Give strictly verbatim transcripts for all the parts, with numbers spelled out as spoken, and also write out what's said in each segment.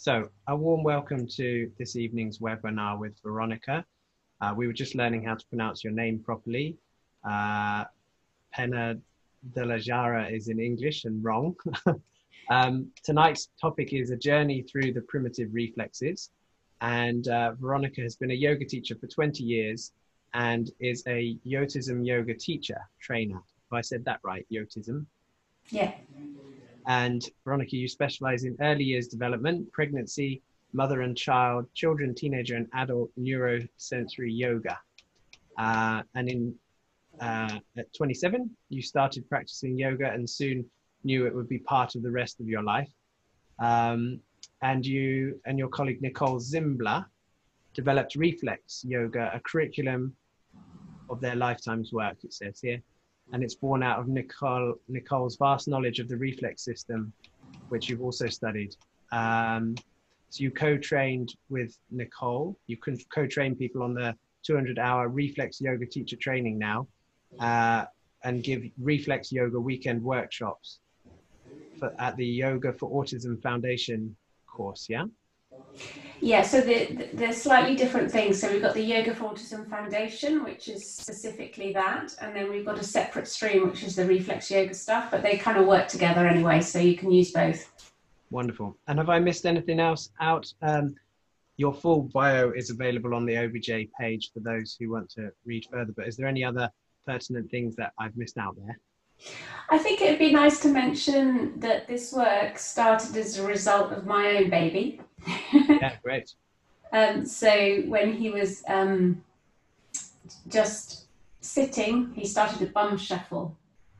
So a warm welcome to this evening's webinar with Veronica. Uh, we were just learning how to pronounce your name properly. Uh, Pena de la Jara is in English and wrong. um, tonight's topic is a journey through the primitive reflexes. And uh, Veronica has been a yoga teacher for twenty years and is a Yotism yoga teacher, trainer. Have I said that right, Yotism? Yeah. And Veronica, you specialize in early years development, pregnancy, mother and child, children, teenager, and adult neurosensory yoga. Uh, and in uh, at twenty-seven, you started practicing yoga and soon knew it would be part of the rest of your life. Um, and you and your colleague Nicole Zimbler developed Reflex Yoga, a curriculum of their lifetime's work, it says here. And it's born out of Nicole, Nicole's vast knowledge of the reflex system, which you've also studied. Um, so you co-trained with Nicole. You can co-train people on the two hundred hour Reflex Yoga teacher training now, uh, and give Reflex Yoga weekend workshops for, at the Yoga for Autism Foundation course, yeah? Yeah, so the, the, they're slightly different things. So we've got the Yoga for Autism Foundation, which is specifically that. And then we've got a separate stream, which is the Reflex Yoga stuff, but they kind of work together anyway, so you can use both. Wonderful. And have I missed anything else out? Um, your full bio is available on the O B J page for those who want to read further, but is there any other pertinent things that I've missed out there? I think it would be nice to mention that this work started as a result of my own baby. Yeah, great. um, so when he was um, just sitting, he started a bum shuffle.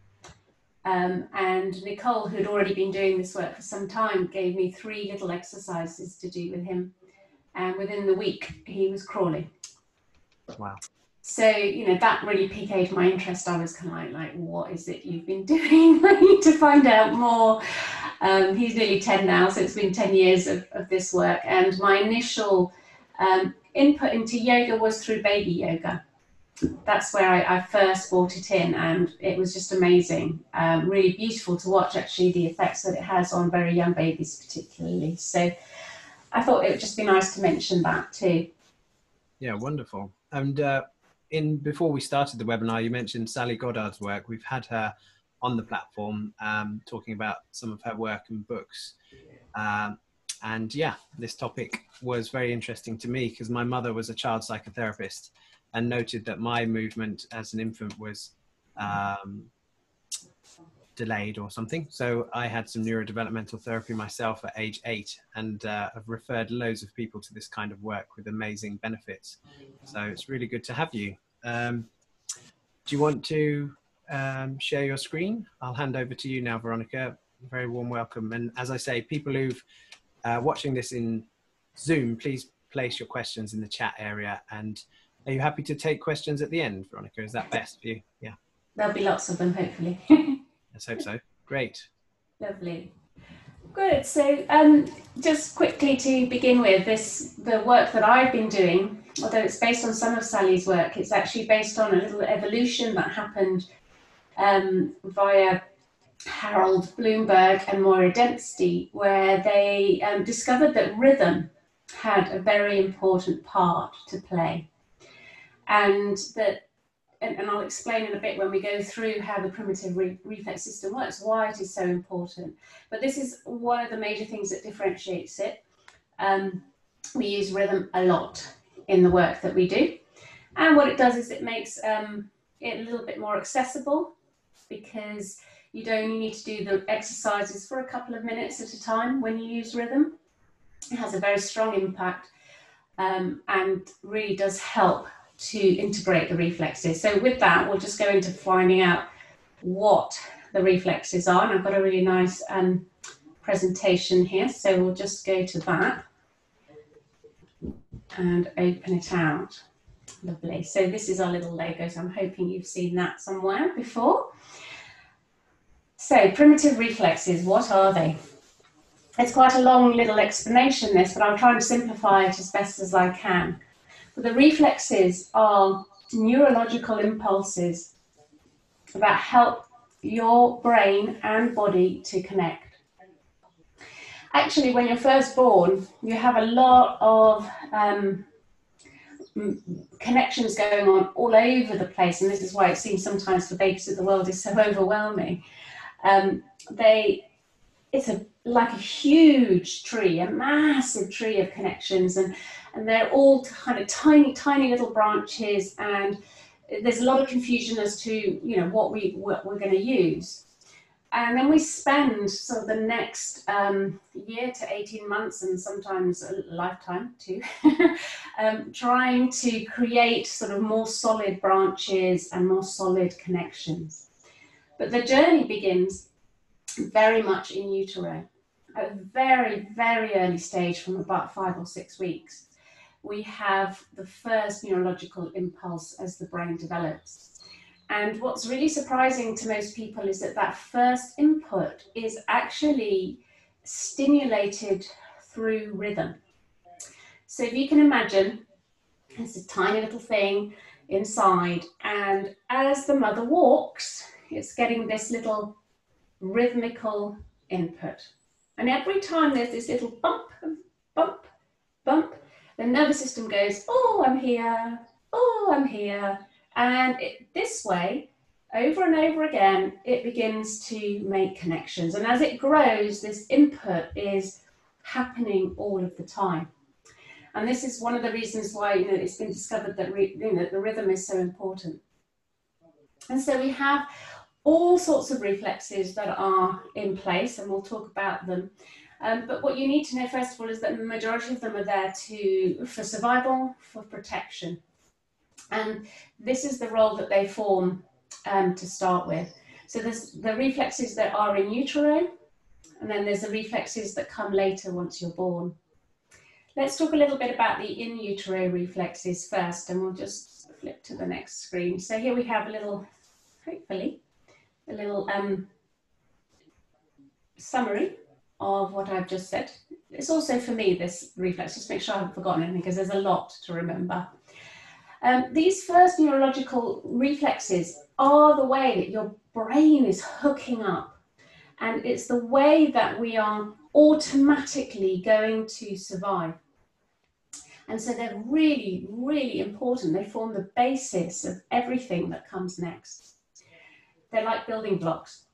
Um, and Nicole, who'd already been doing this work for some time, gave me three little exercises to do with him. And within the week, he was crawling. Wow. So, you know, that really piqued my interest. I was kind of like, like, what is it you've been doing? I need to find out more. Um, he's nearly ten now, so it's been ten years of, of this work. And my initial um, input into yoga was through baby yoga. That's where I, I first brought it in, and it was just amazing. Um, really beautiful to watch, actually, the effects that it has on very young babies particularly. So I thought it would just be nice to mention that too. Yeah, wonderful. And uh, in before we started the webinar, you mentioned Sally Goddard's work. We've had her on the platform um, talking about some of her work and books. Um, and yeah, this topic was very interesting to me because my mother was a child psychotherapist and noted that my movement as an infant was um, delayed or something. So I had some neurodevelopmental therapy myself at age eight and uh, have referred loads of people to this kind of work with amazing benefits. So it's really good to have you. Um, do you want to um, share your screen? I'll hand over to you now, Veronica. Very warm welcome. And as I say, people who've uh, watching this in Zoom, please place your questions in the chat area. And are you happy to take questions at the end, Veronica? Is that best for you? Yeah. There'll be lots of them, hopefully. Let's hope so. Great. Lovely. Good. So um, just quickly to begin with, this the work that I've been doing, although it's based on some of Sally's work, it's actually based on a little evolution that happened um, via Harold Bloomberg and Moira Dempsey, where they um, discovered that rhythm had a very important part to play. And that And, and I'll explain in a bit when we go through how the primitive re reflex system works, why it is so important. But this is one of the major things that differentiates it. Um, we use rhythm a lot in the work that we do. And what it does is it makes um, it a little bit more accessible because you don't only need to do the exercises for a couple of minutes at a time when you use rhythm. It has a very strong impact um, and really does help to integrate the reflexes. So with that, we'll just go into finding out what the reflexes are. And I've got a really nice um, presentation here. So we'll just go to that and open it out. Lovely. So this is our little logo. So I'm hoping you've seen that somewhere before. So primitive reflexes, what are they? It's quite a long little explanation, this, but I'm trying to simplify it as best as I can. But the reflexes are neurological impulses that help your brain and body to connect. actually, when you're first born, you have a lot of um, connections going on all over the place, and this is why it seems sometimes for babies that the world is so overwhelming. Um, they, it's a like a huge tree, a massive tree of connections, and and they're all kind of tiny, tiny little branches, and there's a lot of confusion as to you know what we what we're going to use. And then we spend sort of the next um, year to eighteen months, and sometimes a lifetime too, um, trying to create sort of more solid branches and more solid connections. But the journey begins very much in utero, at a very, very early stage from about five or six weeks. We have the first neurological impulse as the brain develops. And what's really surprising to most people is that that first input is actually stimulated through rhythm. So if you can imagine, it's a tiny little thing inside, and as the mother walks, it's getting this little rhythmical input. And every time there's this little bump, bump, bump, the nervous system goes, oh, I'm here, oh, I'm here. And it, this way, over and over again, it begins to make connections. And as it grows, this input is happening all of the time. And this is one of the reasons why you know, it's been discovered that re, you know, the rhythm is so important. And so we have all sorts of reflexes that are in place, and we'll talk about them. Um, but what you need to know, first of all, is that the majority of them are there to, for survival, for protection. And this is the role that they form um, to start with. So there's the reflexes that are in utero, and then there's the reflexes that come later once you're born. Let's talk a little bit about the in utero reflexes first, and we'll just flip to the next screen. So here we have a little, hopefully, a little um, summary of what I've just said. It's also for me, this reflex, just make sure I haven't forgotten anything, because there's a lot to remember. Um, these first neurological reflexes are the way that your brain is hooking up, and it's the way that we are automatically going to survive. And so they're really, really important. They form the basis of everything that comes next. They're like building blocks.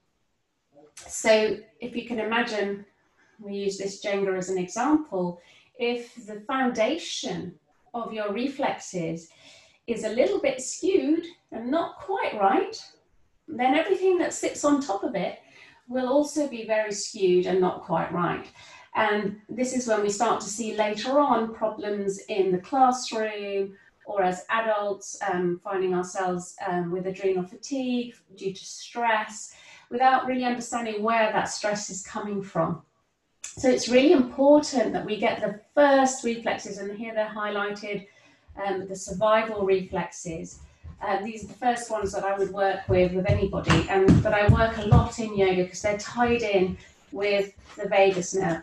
So if you can imagine, we use this Jenga as an example, if the foundation of your reflexes is a little bit skewed and not quite right, then everything that sits on top of it will also be very skewed and not quite right. And this is when we start to see later on problems in the classroom, or as adults um, finding ourselves um, with adrenal fatigue due to stress, without really understanding where that stress is coming from. So it's really important that we get the first reflexes, and here they're highlighted, um, the survival reflexes. Uh, these are the first ones that I would work with with anybody, and but I work a lot in yoga because they're tied in with the vagus nerve.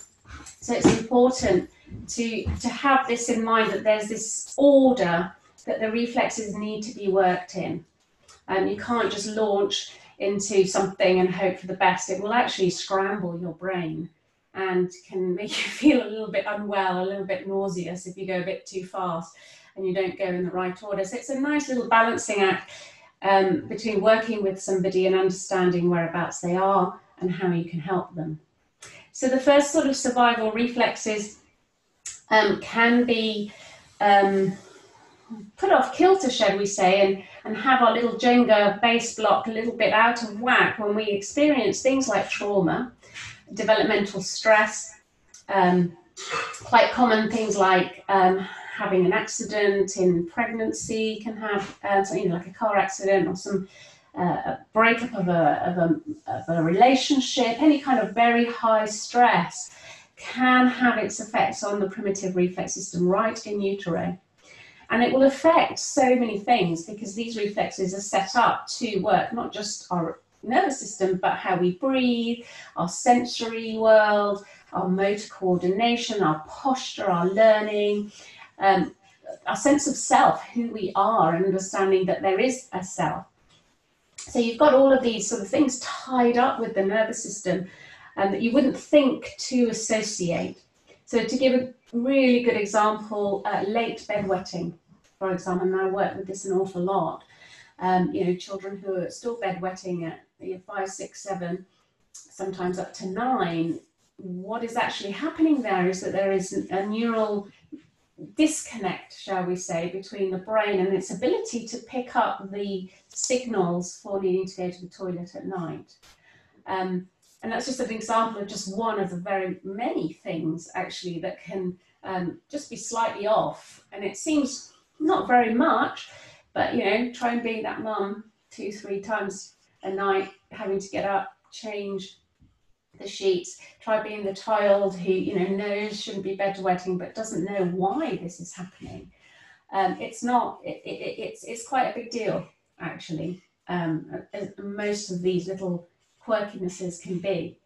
So it's important to, to have this in mind, that there's this order that the reflexes need to be worked in. And you can't just launch into something and hope for the best. It will actually scramble your brain and can make you feel a little bit unwell, a little bit nauseous if you go a bit too fast and you don't go in the right order. So it's a nice little balancing act um, between working with somebody and understanding whereabouts they are and how you can help them. So the first sort of survival reflexes um, can be um, put off kilter, shall we say, and, and have our little Jenga base block a little bit out of whack when we experience things like trauma, developmental stress, um, quite common things like um, having an accident in pregnancy can have, uh, so, you know, like a car accident or some uh, a breakup of a, of, a, of a relationship. Any kind of very high stress can have its effects on the primitive reflex system right in utero. And it will affect so many things because these reflexes are set up to work not just our nervous system, but how we breathe, our sensory world, our motor coordination, our posture, our learning, um, our sense of self, who we are, and understanding that there is a self. So you've got all of these sort of things tied up with the nervous system. and that you wouldn't think to associate. So to give a really good example, uh, late bedwetting, for example, and I work with this an awful lot. Um, you know, children who are still bedwetting at you know, five, six, seven, sometimes up to nine. What is actually happening there is that there is a neural disconnect, shall we say, between the brain and its ability to pick up the signals for needing to go to the toilet at night. Um, and that's just an example of just one of the very many things actually that can um, just be slightly off. And it seems not very much, but you know, try and be that mum two, three times a night, having to get up, change the sheets. Try being the child who, you know, knows shouldn't be bedwetting but doesn't know why this is happening. Um, it's not, it, it, it's, it's quite a big deal, actually, um, as most of these little quirkinesses can be.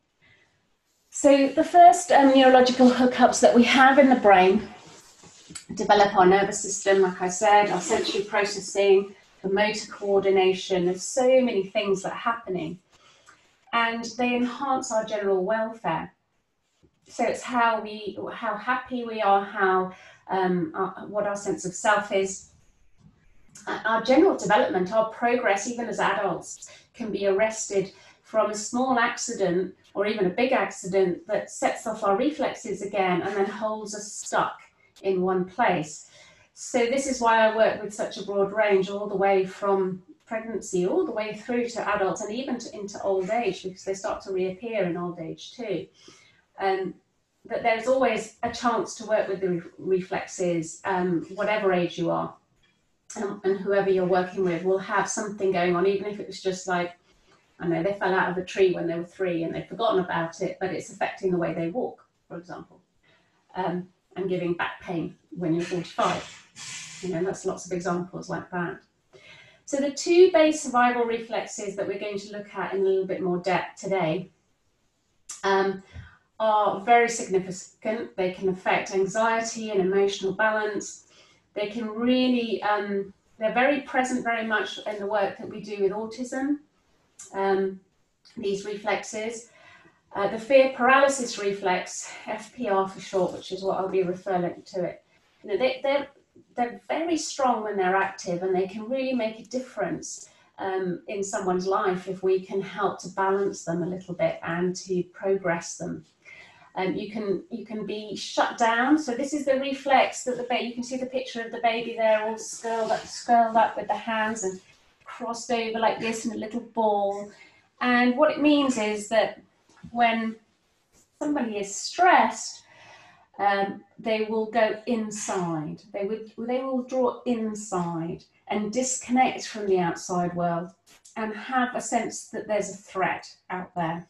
So the first um, neurological hookups that we have in the brain develop our nervous system, like I said, our sensory processing, the motor coordination. There's so many things that are happening, and they enhance our general welfare. So it's how we, how happy we are, how um, our, what our sense of self is. Our general development, our progress, even as adults, can be arrested from a small accident or even a big accident that sets off our reflexes again and then holds us stuck in one place. So this is why I work with such a broad range, all the way from pregnancy all the way through to adults and even to, into old age, because they start to reappear in old age too. And that there's always a chance to work with the re reflexes, um, whatever age you are, and, and whoever you're working with will have something going on, even if it was just like, I know they fell out of a tree when they were three and they've forgotten about it, but it's affecting the way they walk, for example, um, and giving back pain when you're forty-five. You know, that's lots of examples like that. So the two base survival reflexes that we're going to look at in a little bit more depth today um, are very significant. They can affect anxiety and emotional balance. They can really, um, they're very present very much in the work that we do with autism, um, these reflexes. Uh, the fear paralysis reflex, F P R for short, which is what I'll be referring to it, you know, they, they're, they're very strong when they're active, and they can really make a difference um, in someone's life if we can help to balance them a little bit and to progress them. Um, you can you can be shut down. So this is the reflex that the baby, you can see the picture of the baby there, all curled up, curled up with the hands and crossed over like this in a little ball. And what it means is that when somebody is stressed, um, they will go inside. They would they will draw inside and disconnect from the outside world and have a sense that there's a threat out there.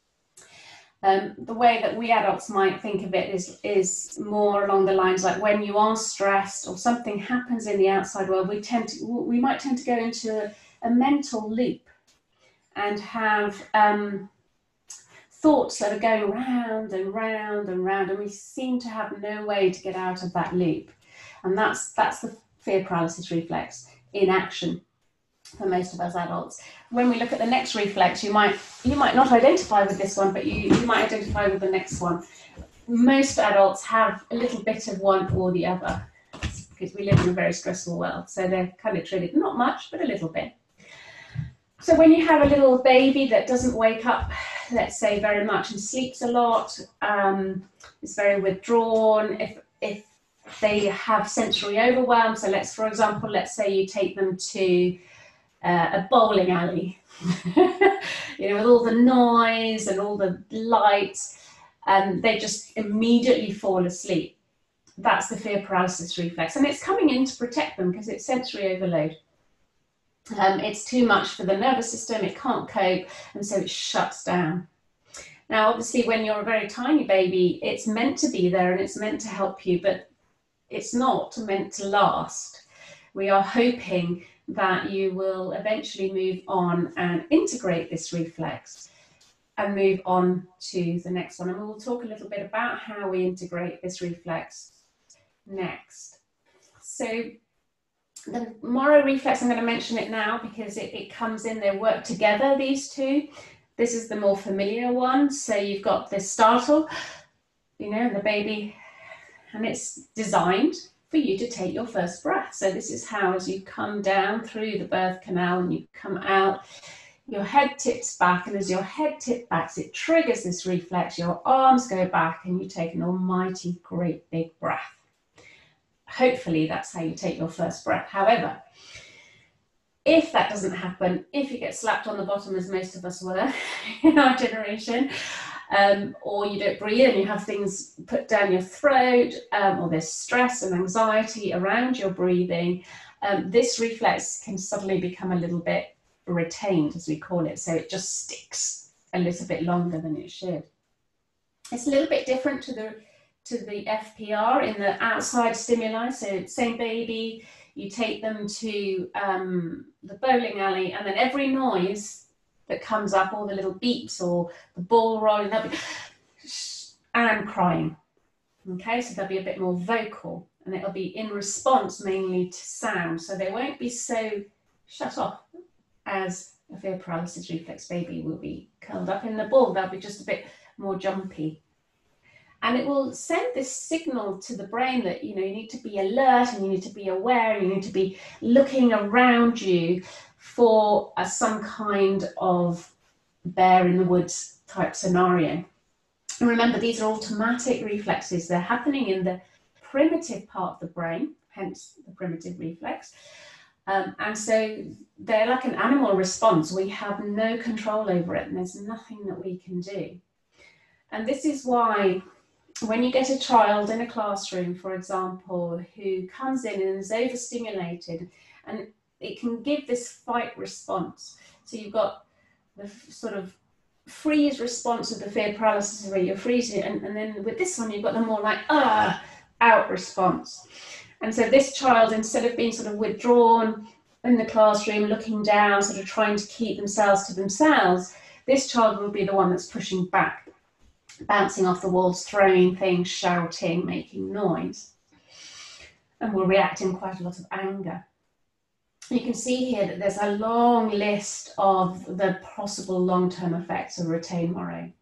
Um, the way that we adults might think of it is, is more along the lines like when you are stressed or something happens in the outside world, we tend to, we might tend to go into a, a mental loop and have um, thoughts that are going round and round and round, and we seem to have no way to get out of that loop. And that's, that's the fear paralysis reflex in action for most of us adults. When we look at the next reflex, you might you might not identify with this one, but you, you might identify with the next one. Most adults have a little bit of one or the other because we live in a very stressful world. So they're kind of triggered, not much, but a little bit. So when you have a little baby that doesn't wake up, let's say, very much and sleeps a lot, um, is very withdrawn, if, if they have sensory overwhelm, so let's, for example, let's say you take them to Uh, a bowling alley, you know, with all the noise and all the lights, and they just immediately fall asleep. That's the fear paralysis reflex, and it's coming in to protect them because it's sensory overload. Um, it's too much for the nervous system, it can't cope, and so it shuts down. Now, obviously, when you're a very tiny baby, it's meant to be there and it's meant to help you, but it's not meant to last. We are hoping that you will eventually move on and integrate this reflex and move on to the next one. And we'll talk a little bit about how we integrate this reflex next. So the Moro reflex, I'm going to mention it now because it, it comes in, they work together, these two. This is the more familiar one. So you've got this startle, you know, the baby, and it's designed for you to take your first breath. So this is how, as you come down through the birth canal and you come out, your head tips back, and as your head tips back, it triggers this reflex, your arms go back and you take an almighty great big breath. Hopefully that's how you take your first breath. However, if that doesn't happen, if you get slapped on the bottom, as most of us were in our generation, um, or you don't breathe and you have things put down your throat, um, or there's stress and anxiety around your breathing, um, this reflex can suddenly become a little bit retained, as we call it. So it just sticks a little bit longer than it should. It's a little bit different to the to the F P R in the outside stimuli. So same baby, you take them to um, the bowling alley, and then every noise that comes up, all the little beeps or the ball rolling, they'll be and crying. Okay, so they'll be a bit more vocal, and it'll be in response mainly to sound. So they won't be so shut off as a fear paralysis reflex baby will be curled up in the ball. They'll be just a bit more jumpy. And it will send this signal to the brain that, you know, you need to be alert and you need to be aware and you need to be looking around you for a, some kind of bear in the woods type scenario. And remember, these are automatic reflexes. They're happening in the primitive part of the brain, hence the primitive reflex. Um, and so they're like an animal response. We have no control over it, and there's nothing that we can do. And this is why when you get a child in a classroom, for example, who comes in and is overstimulated, and it can give this fight response. So you've got the sort of freeze response of the fear paralysis where you're freezing, and, and then with this one, you've got the more like, ah, out response. And so this child, instead of being sort of withdrawn in the classroom, looking down, sort of trying to keep themselves to themselves, this child will be the one that's pushing back, bouncing off the walls, throwing things, shouting, making noise, and will react in quite a lot of anger. You can see here that there's a long list of the possible long-term effects of retained Moro.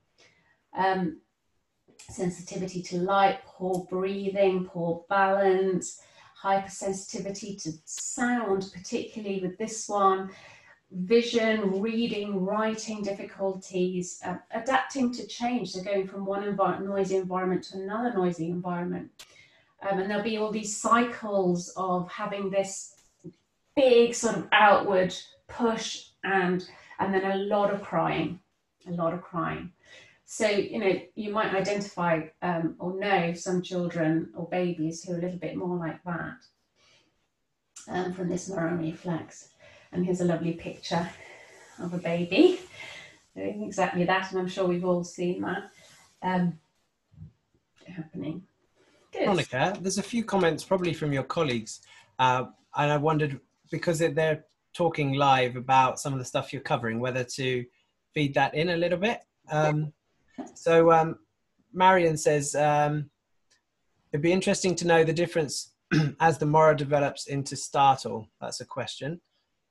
Um, sensitivity to light, poor breathing, poor balance, hypersensitivity to sound, particularly with this one, vision, reading, writing difficulties, uh, adapting to change, so going from one envi- noisy environment to another noisy environment. Um, and there'll be all these cycles of having this big sort of outward push and, and then a lot of crying, a lot of crying. So, you know, you might identify um, or know some children or babies who are a little bit more like that um, from this Moro reflex. And here's a lovely picture of a baby doing exactly that, and I'm sure we've all seen that um, happening. Good. Monica, there's a few comments probably from your colleagues, uh, and I wondered, because they're talking live about some of the stuff you're covering, whether to feed that in a little bit. Um, so um, Marion says, um, it'd be interesting to know the difference as the Moro develops into startle. That's a question.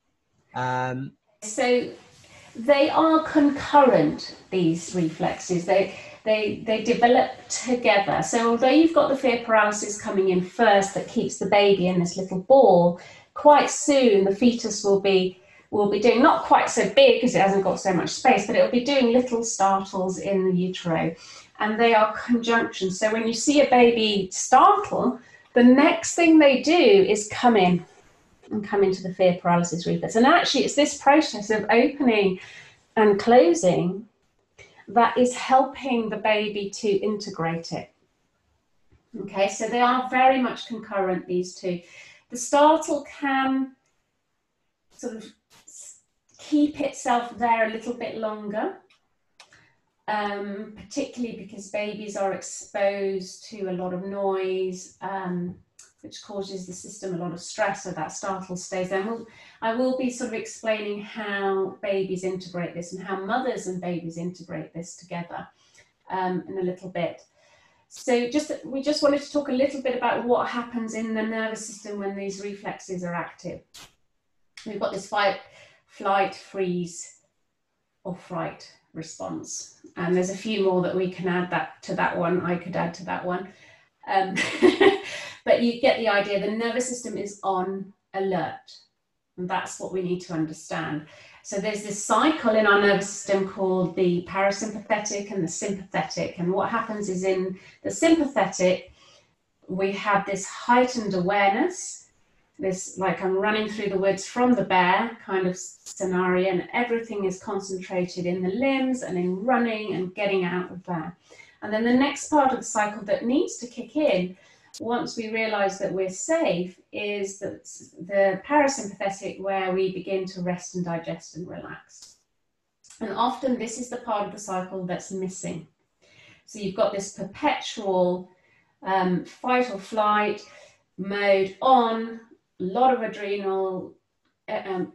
Um, so they are concurrent, these reflexes. They, they, they develop together. So although you've got the fear paralysis coming in first that keeps the baby in this little ball, quite soon the fetus will be will be doing, not quite so big because it hasn't got so much space, but it'll be doing little startles in the utero, and they are conjunction. So when you see a baby startle, the next thing they do is come in and come into the fear paralysis reflex. And actually it's this process of opening and closing that is helping the baby to integrate it. Okay, so they are very much concurrent, these two. The startle can sort of keep itself there a little bit longer, um, particularly because babies are exposed to a lot of noise, um, which causes the system a lot of stress, so that startle stays there. And we'll, I will be sort of explaining how babies integrate this and how mothers and babies integrate this together um, in a little bit. So just we just wanted to talk a little bit about what happens in the nervous system when these reflexes are active. We've got this fight, flight, freeze, or fright response. And there's a few more that we can add that to that one. I could add to that one. Um, but you get the idea. The nervous system is on alert. And that's what we need to understand. So there's this cycle in our nervous system called the parasympathetic and the sympathetic. And what happens is in the sympathetic, we have this heightened awareness, this like I'm running through the woods from the bear kind of scenario, and everything is concentrated in the limbs and in running and getting out of there. And then the next part of the cycle that needs to kick in once we realize that we're safe is the, the parasympathetic, where we begin to rest and digest and relax. And often this is the part of the cycle that's missing. So you've got this perpetual um, fight or flight mode on, a lot of adrenal, um,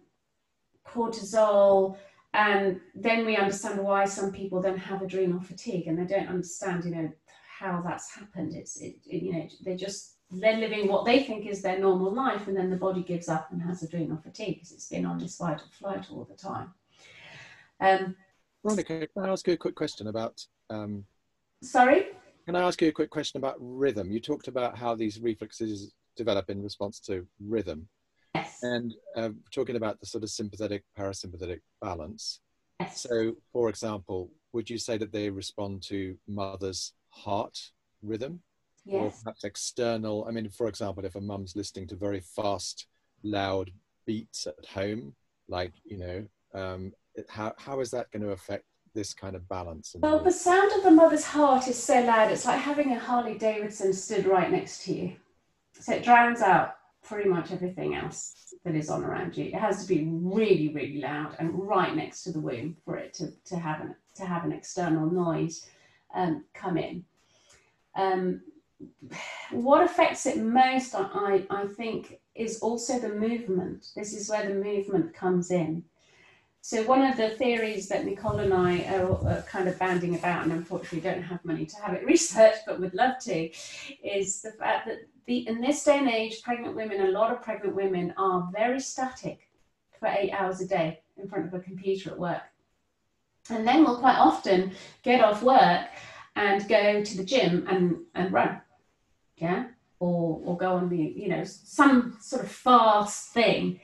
cortisol, and then we understand why some people then have adrenal fatigue, and they don't understand, you know, how that's happened. It's, it, it, you know, they just, they're living what they think is their normal life, and then the body gives up and has adrenal fatigue because it's been on this fight or flight all the time. Um, Veronica, can I ask you a quick question about... Um, sorry? Can I ask you a quick question about rhythm? You talked about how these reflexes develop in response to rhythm. Yes. And uh, talking about the sort of sympathetic, parasympathetic balance. Yes. So, for example, would you say that they respond to mother's heart rhythm? Yes. Or perhaps external? I mean, for example, if a mum's listening to very fast, loud beats at home, like, you know, um, it, how, how is that going to affect this kind of balance? Well, the sound of the mother's heart is so loud, it's like having a Harley Davidson stood right next to you. So it drowns out pretty much everything else that is on around you. It has to be really, really loud and right next to the womb for it to, to, have, an, to have an external noise um, come in. Um, what affects it most, I, I think, is also the movement. This is where the movement comes in. So one of the theories that Nicole and I are, are kind of banding about, and unfortunately don't have money to have it researched, but would love to, is the fact that the, in this day and age, pregnant women, a lot of pregnant women are very static for eight hours a day in front of a computer at work. And then will quite often get off work and go to the gym and, and run, yeah? Or, or go on the, you know, some sort of fast thing.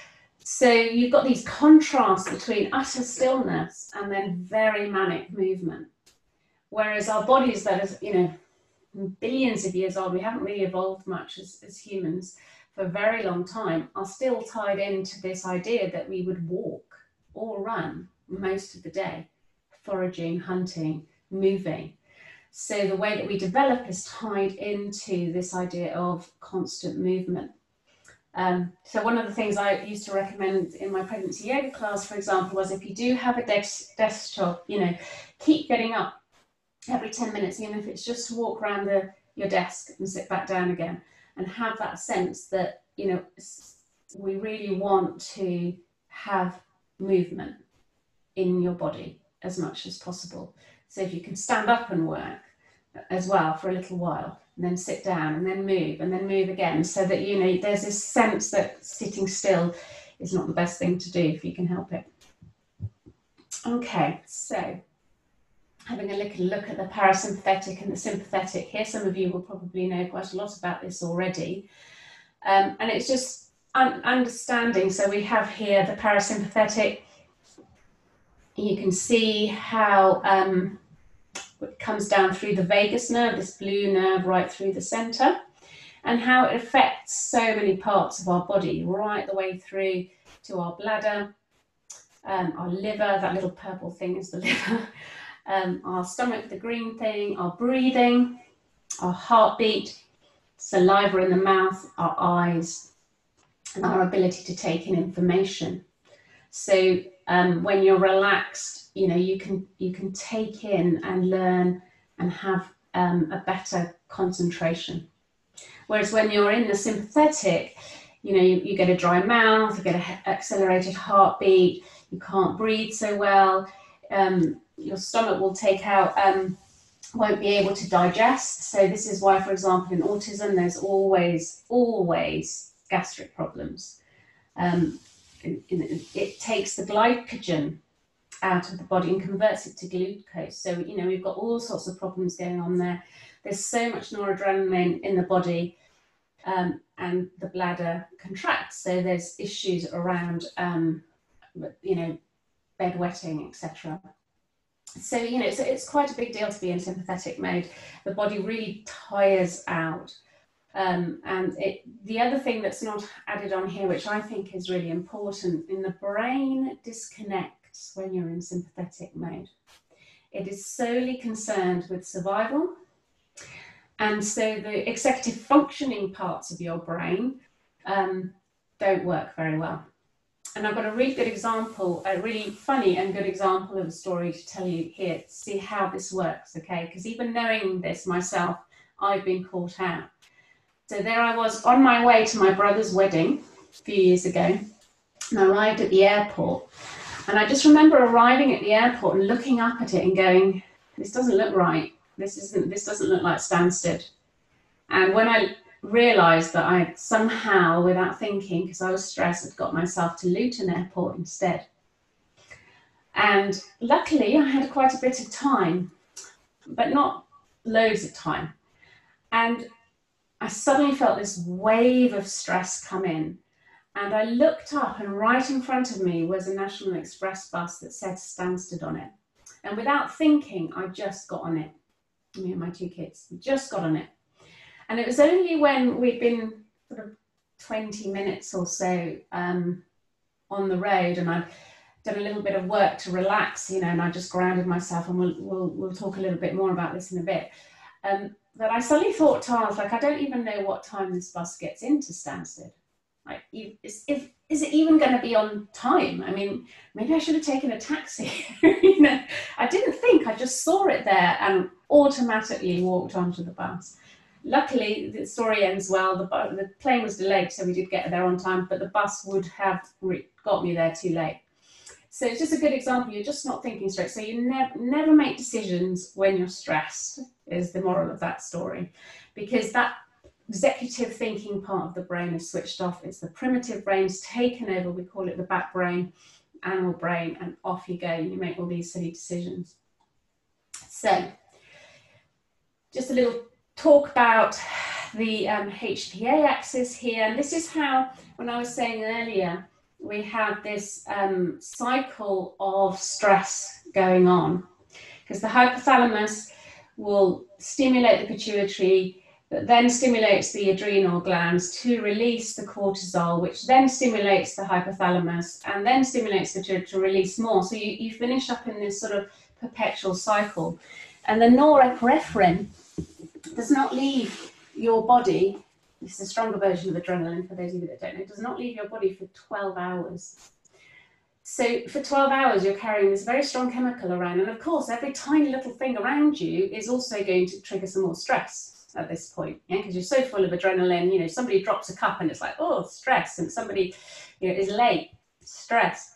So you've got these contrasts between utter stillness and then very manic movement. Whereas our bodies that is, you know, billions of years old, we haven't really evolved much as, as humans for a very long time, are still tied into this idea that we would walk or run most of the day, foraging, hunting, moving. So the way that we develop is tied into this idea of constant movement. Um, so one of the things I used to recommend in my pregnancy yoga class, for example, was if you do have a desk, desk job, you know, keep getting up every ten minutes, even if it's just to walk around the, your desk and sit back down again, and have that sense that, you know, we really want to have movement in your body as much as possible. So if you can stand up and work as well for a little while, and then sit down and then move and then move again, so that, you know, there's this sense that sitting still is not the best thing to do if you can help it. Okay, so having a look, look at the parasympathetic and the sympathetic here. Some of you will probably know quite a lot about this already. Um, and it's just un understanding. So we have here the parasympathetic. You can see how um, it comes down through the vagus nerve, this blue nerve right through the center, and how it affects so many parts of our body, right the way through to our bladder, um, our liver, that little purple thing is the liver, um, our stomach, the green thing, our breathing, our heartbeat, saliva in the mouth, our eyes, and our ability to take in information. So um, when you're relaxed, you know, you can you can take in and learn and have um, a better concentration. Whereas when you're in the sympathetic, you know, you, you get a dry mouth, you get an accelerated heartbeat, you can't breathe so well, um, your stomach will take out, um, won't be able to digest. So this is why, for example, in autism, there's always, always gastric problems. Um, it, it, it takes the glycogen out of the body and converts it to glucose. So, you know, we've got all sorts of problems going on there. There's so much noradrenaline in the body, um, and the bladder contracts. So there's issues around, um, you know, bedwetting, et cetera. So, you know, so it's quite a big deal to be in sympathetic mode. The body really tires out. Um, and it, the other thing that's not added on here, which I think is really important, in the brain disconnects when you're in sympathetic mode. It is solely concerned with survival. And so the executive functioning parts of your brain um, don't work very well. And I've got a really good example, a really funny and good example of a story to tell you here to see how this works, okay? Because even knowing this myself, I've been caught out. So there I was on my way to my brother's wedding a few years ago, and I arrived at the airport. And I just remember arriving at the airport and looking up at it and going, this doesn't look right. This isn't, this doesn't look like Stansted. And when I realised that I somehow, without thinking, because I was stressed, had got myself to Luton Airport instead. And luckily I had quite a bit of time, but not loads of time. And I suddenly felt this wave of stress come in, and I looked up, and right in front of me was a National Express bus that said Stansted on it. And without thinking, I just got on it. Me and my two kids just got on it. And it was only when we'd been sort of twenty minutes or so um, on the road, and I'd done a little bit of work to relax, you know, and I just grounded myself, and we'll, we'll, we'll talk a little bit more about this in a bit. Um, But I suddenly thought to myself, like, I don't even know what time this bus gets into Stansted. Like, is, if, is it even going to be on time? I mean, maybe I should have taken a taxi. You know, I didn't think, I just saw it there and automatically walked onto the bus. Luckily, the story ends well. The, the plane was delayed, so we did get there on time, but the bus would have got me there too late. So it's just a good example. You're just not thinking straight. So you never never make decisions when you're stressed, is the moral of that story, because that executive thinking part of the brain is switched off. It's the primitive brain's taken over. We call it the back brain, animal brain, and off you go. You make all these silly decisions. So just a little talk about the um, H P A axis here. And this is how, when I was saying earlier, we have this um, cycle of stress going on, because the hypothalamus will stimulate the pituitary, that then stimulates the adrenal glands to release the cortisol, which then stimulates the hypothalamus and then stimulates the to, to release more. So you, you finish up in this sort of perpetual cycle. And the norepinephrine does not leave your body. This is a stronger version of adrenaline, for those of you that don't know. It does not leave your body for twelve hours. So for twelve hours, you're carrying this very strong chemical around. And of course, every tiny little thing around you is also going to trigger some more stress at this point, yeah? Because you're so full of adrenaline. You know, somebody drops a cup and it's like, oh, stress. And somebody, you know, is late, stress.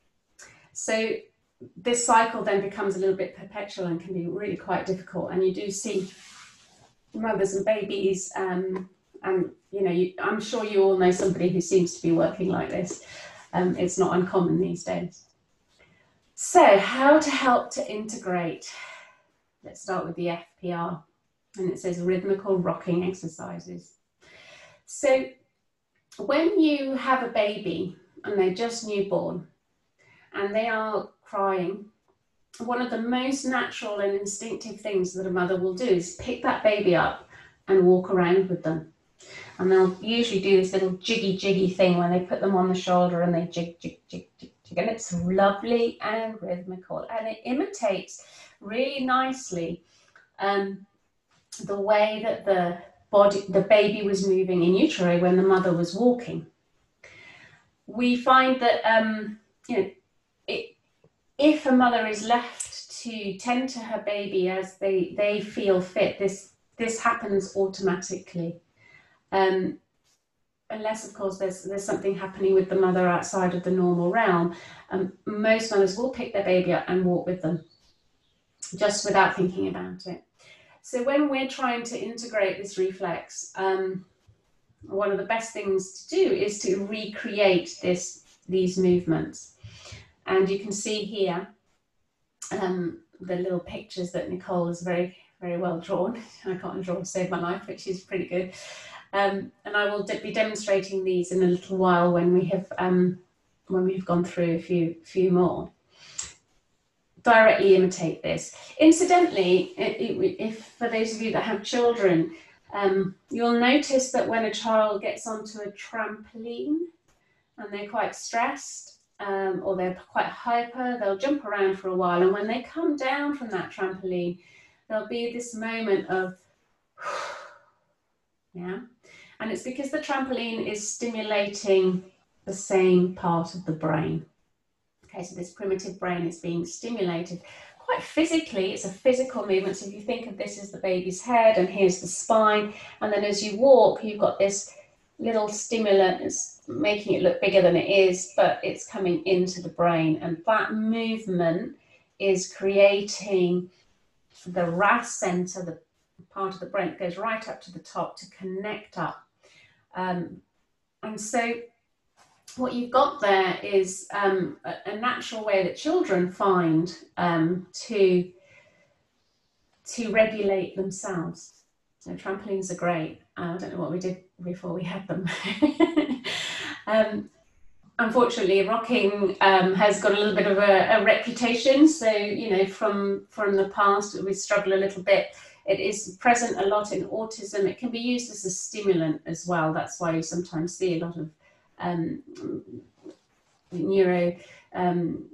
So this cycle then becomes a little bit perpetual and can be really quite difficult. And you do see mothers and babies, um, and you know, you, I'm sure you all know somebody who seems to be working like this. Um, it's not uncommon these days. So how to help to integrate? Let's start with the F P R. And it says rhythmical rocking exercises. So when you have a baby and they're just newborn and they are crying, one of the most natural and instinctive things that a mother will do is pick that baby up and walk around with them. And they'll usually do this little jiggy jiggy thing when they put them on the shoulder and they jig, jig, jig, jig, jig. And it's lovely and rhythmical, and it imitates really nicely um, the way that the body, the baby was moving in utero when the mother was walking. We find that um, you know, it, if a mother is left to tend to her baby as they, they feel fit, this this happens automatically. Um, unless, of course, there's, there's something happening with the mother outside of the normal realm. Um, most mothers will pick their baby up and walk with them, just without thinking about it. So when we're trying to integrate this reflex, um, one of the best things to do is to recreate this, these movements. And you can see here um, the little pictures that Nicole is very, very well drawn. I can't draw to save my life, but she's pretty good. Um, and I will de be demonstrating these in a little while when we have um, when we've gone through a few few more. Directly imitate this. Incidentally, if for those of you that have children, um, you'll notice that when a child gets onto a trampoline and they're quite stressed um, or they're quite hyper, they'll jump around for a while, and when they come down from that trampoline, there'll be this moment of yeah, and it's because the trampoline is stimulating the same part of the brain. Okay, so this primitive brain is being stimulated quite physically. It's a physical movement. So if you think of this as the baby's head, and here's the spine, and then as you walk, you've got this little stimulant. It's making it look bigger than it is, but it's coming into the brain. And that movement is creating the R A S center, the part of the brain that goes right up to the top to connect up. Um, and so what you've got there is um, a, a natural way that children find um, to, to regulate themselves. So trampolines are great. Uh, I don't know what we did before we had them. um, unfortunately, rocking um, has got a little bit of a, a reputation. So, you know, from, from the past, we struggle a little bit. It is present a lot in autism. It can be used as a stimulant as well. That's why you sometimes see a lot of um, neuro um,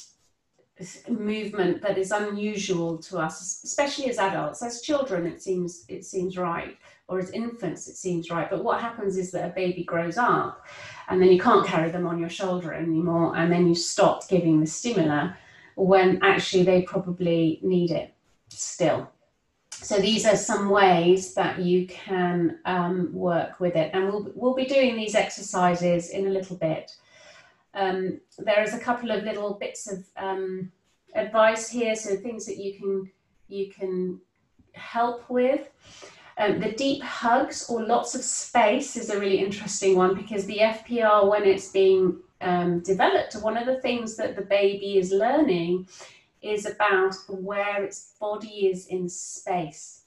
movement that is unusual to us, especially as adults. As children, it seems it seems right, or as infants, it seems right. But what happens is that a baby grows up, and then you can't carry them on your shoulder anymore, and then you stop giving the stimuli when actually they probably need it still. So these are some ways that you can um, work with it, and we'll, we'll be doing these exercises in a little bit. Um, there is a couple of little bits of um, advice here, so things that you can, you can help with. Um, the deep hugs or lots of space is a really interesting one, because the F P R, when it's being um, developed, one of the things that the baby is learning is about where its body is in space.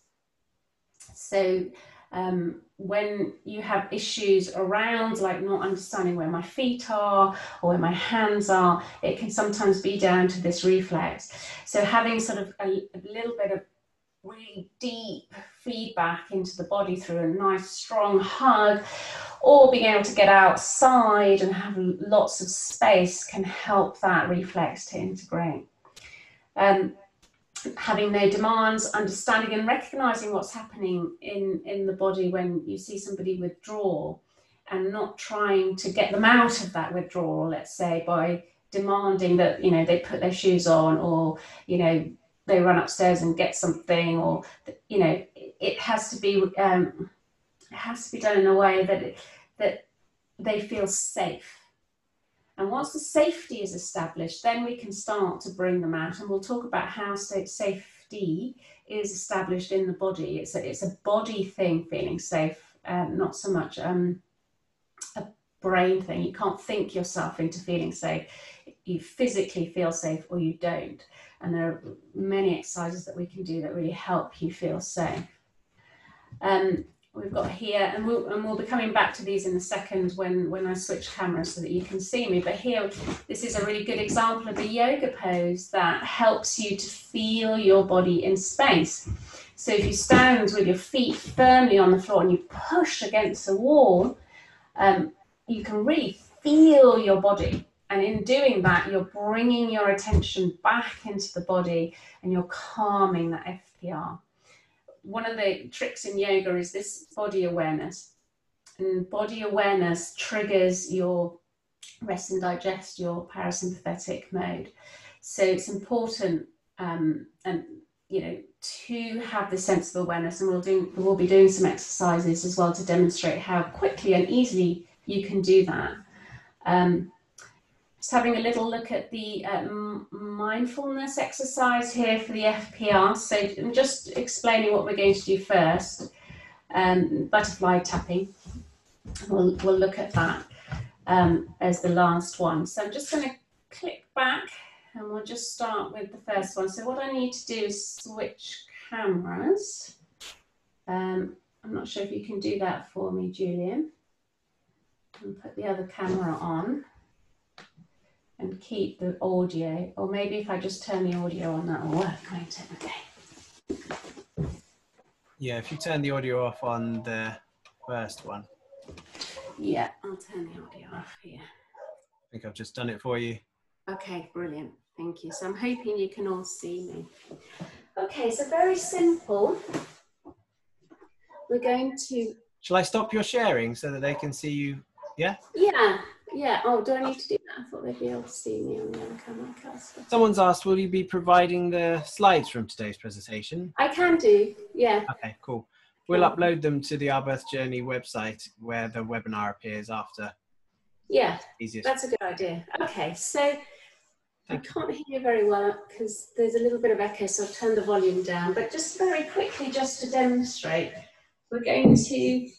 So um, when you have issues around, like not understanding where my feet are or where my hands are, it can sometimes be down to this reflex. So having sort of a, a little bit of really deep feedback into the body through a nice strong hug, or being able to get outside and have lots of space can help that reflex to integrate. Um, having no demands, understanding and recognizing what's happening in, in the body when you see somebody withdraw, and not trying to get them out of that withdrawal, let's say, by demanding that, you know, they put their shoes on, or, you know, they run upstairs and get something, or, you know, it has to be, um, it has to be done in a way that, it, that they feel safe. And once the safety is established, then we can start to bring them out. And we'll talk about how safety is established in the body. It's a, it's a body thing, feeling safe, um, not so much um, a brain thing. You can't think yourself into feeling safe. You physically feel safe or you don't. And there are many exercises that we can do that really help you feel safe. Um, We've got here, and we'll, and we'll be coming back to these in a second when, when I switch cameras so that you can see me. But here, this is a really good example of a yoga pose that helps you to feel your body in space. So if you stand with your feet firmly on the floor and you push against the wall, um, you can really feel your body. And in doing that, you're bringing your attention back into the body and you're calming that F P R. One of the tricks in yoga is this body awareness. And body awareness triggers your rest and digest, your parasympathetic mode. So it's important, um, and you know, to have this sense of awareness. And we'll do, we'll be doing some exercises as well to demonstrate how quickly and easily you can do that. Um, Just having a little look at the um, mindfulness exercise here for the F P R. So I'm just explaining what we're going to do first. Um, butterfly tapping. We'll, we'll look at that um, as the last one. So I'm just going to click back and we'll just start with the first one. So what I need to do is switch cameras. Um, I'm not sure if you can do that for me, Julian. And put the other camera on and keep the audio, or maybe if I just turn the audio on, that'll work, won't it? Okay. Yeah, if you turn the audio off on the first one. Yeah, I'll turn the audio off here. I think I've just done it for you. Okay, brilliant. Thank you. So I'm hoping you can all see me. Okay, so very simple. We're going to... Shall I stop your sharing so that they can see you? Yeah? Yeah, yeah. Oh, do I need to do that? I thought they'd be able to see me on the other camera. Someone's asked, will you be providing the slides from today's presentation? I can do, yeah. Okay, cool. We'll yeah. upload them to the Our Birth Journey website where the webinar appears after. Yeah, Easiest. That's a good idea. Okay, so Thank I can't you. hear you very well because there's a little bit of echo, so I've turned the volume down. But just very quickly, just to demonstrate, we're going to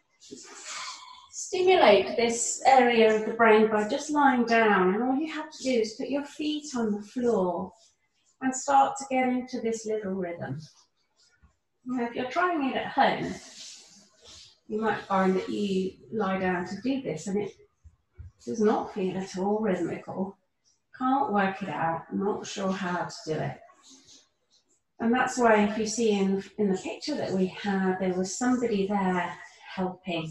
stimulate this area of the brain by just lying down. And all you have to do is put your feet on the floor and start to get into this little rhythm. Now, if you're trying it at home, you might find that you lie down to do this and it does not feel at all rhythmical. Can't work it out, not sure how to do it. And that's why if you see in, in the picture that we had, there was somebody there helping.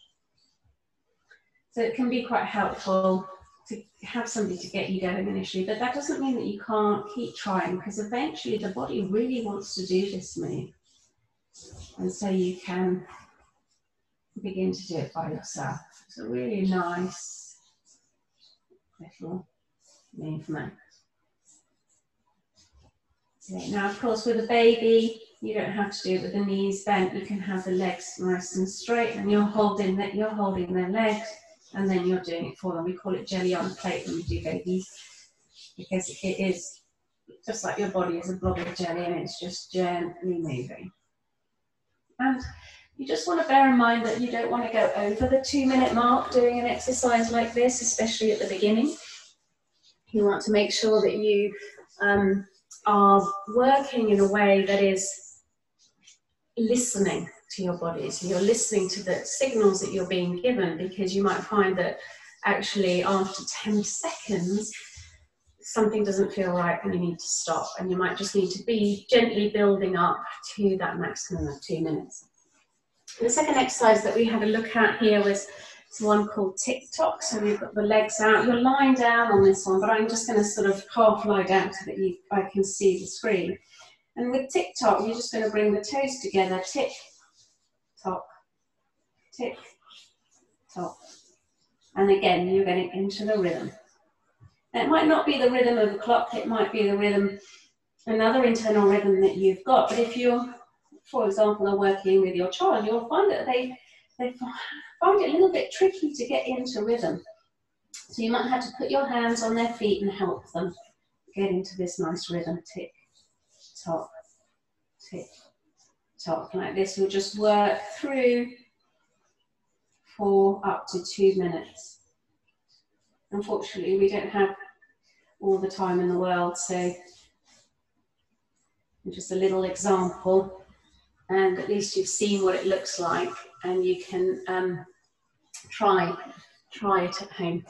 So it can be quite helpful to have somebody to get you going initially, but that doesn't mean that you can't keep trying, because eventually the body really wants to do this move. And so you can begin to do it by yourself. It's a really nice little movement. Okay, now, of course, with a baby, you don't have to do it with the knees bent. You can have the legs nice and straight, and you're holding that. You're holding their legs, and then you're doing it for them. We call it jelly on a plate when we do babies, because it is just like your body is a blob of jelly, and it's just gently moving. And you just want to bear in mind that you don't want to go over the two minute mark doing an exercise like this, especially at the beginning. You want to make sure that you um, are working in a way that is listening to your body. So you're listening to the signals that you're being given, because you might find that actually after ten seconds, something doesn't feel right and you need to stop, and you might just need to be gently building up to that maximum of two minutes. The second exercise that we had a look at here was one called tick-tock. So we've got the legs out. You're lying down on this one, but I'm just going to sort of half lie down so that you, I can see the screen. And with tick-tock, you're just going to bring the toes together, tick-tock, tick-tock. And again, you're getting into the rhythm. And it might not be the rhythm of the clock, it might be the rhythm, another internal rhythm that you've got. But if you're, for example, are working with your child, you'll find that they, they find it a little bit tricky to get into rhythm. So you might have to put your hands on their feet and help them get into this nice rhythm. Tick, tock, tick, tock. Like this, we'll just work through for up to two minutes. Unfortunately, we don't have all the time in the world, so just a little example, and at least you've seen what it looks like, and you can um, try, try it at home.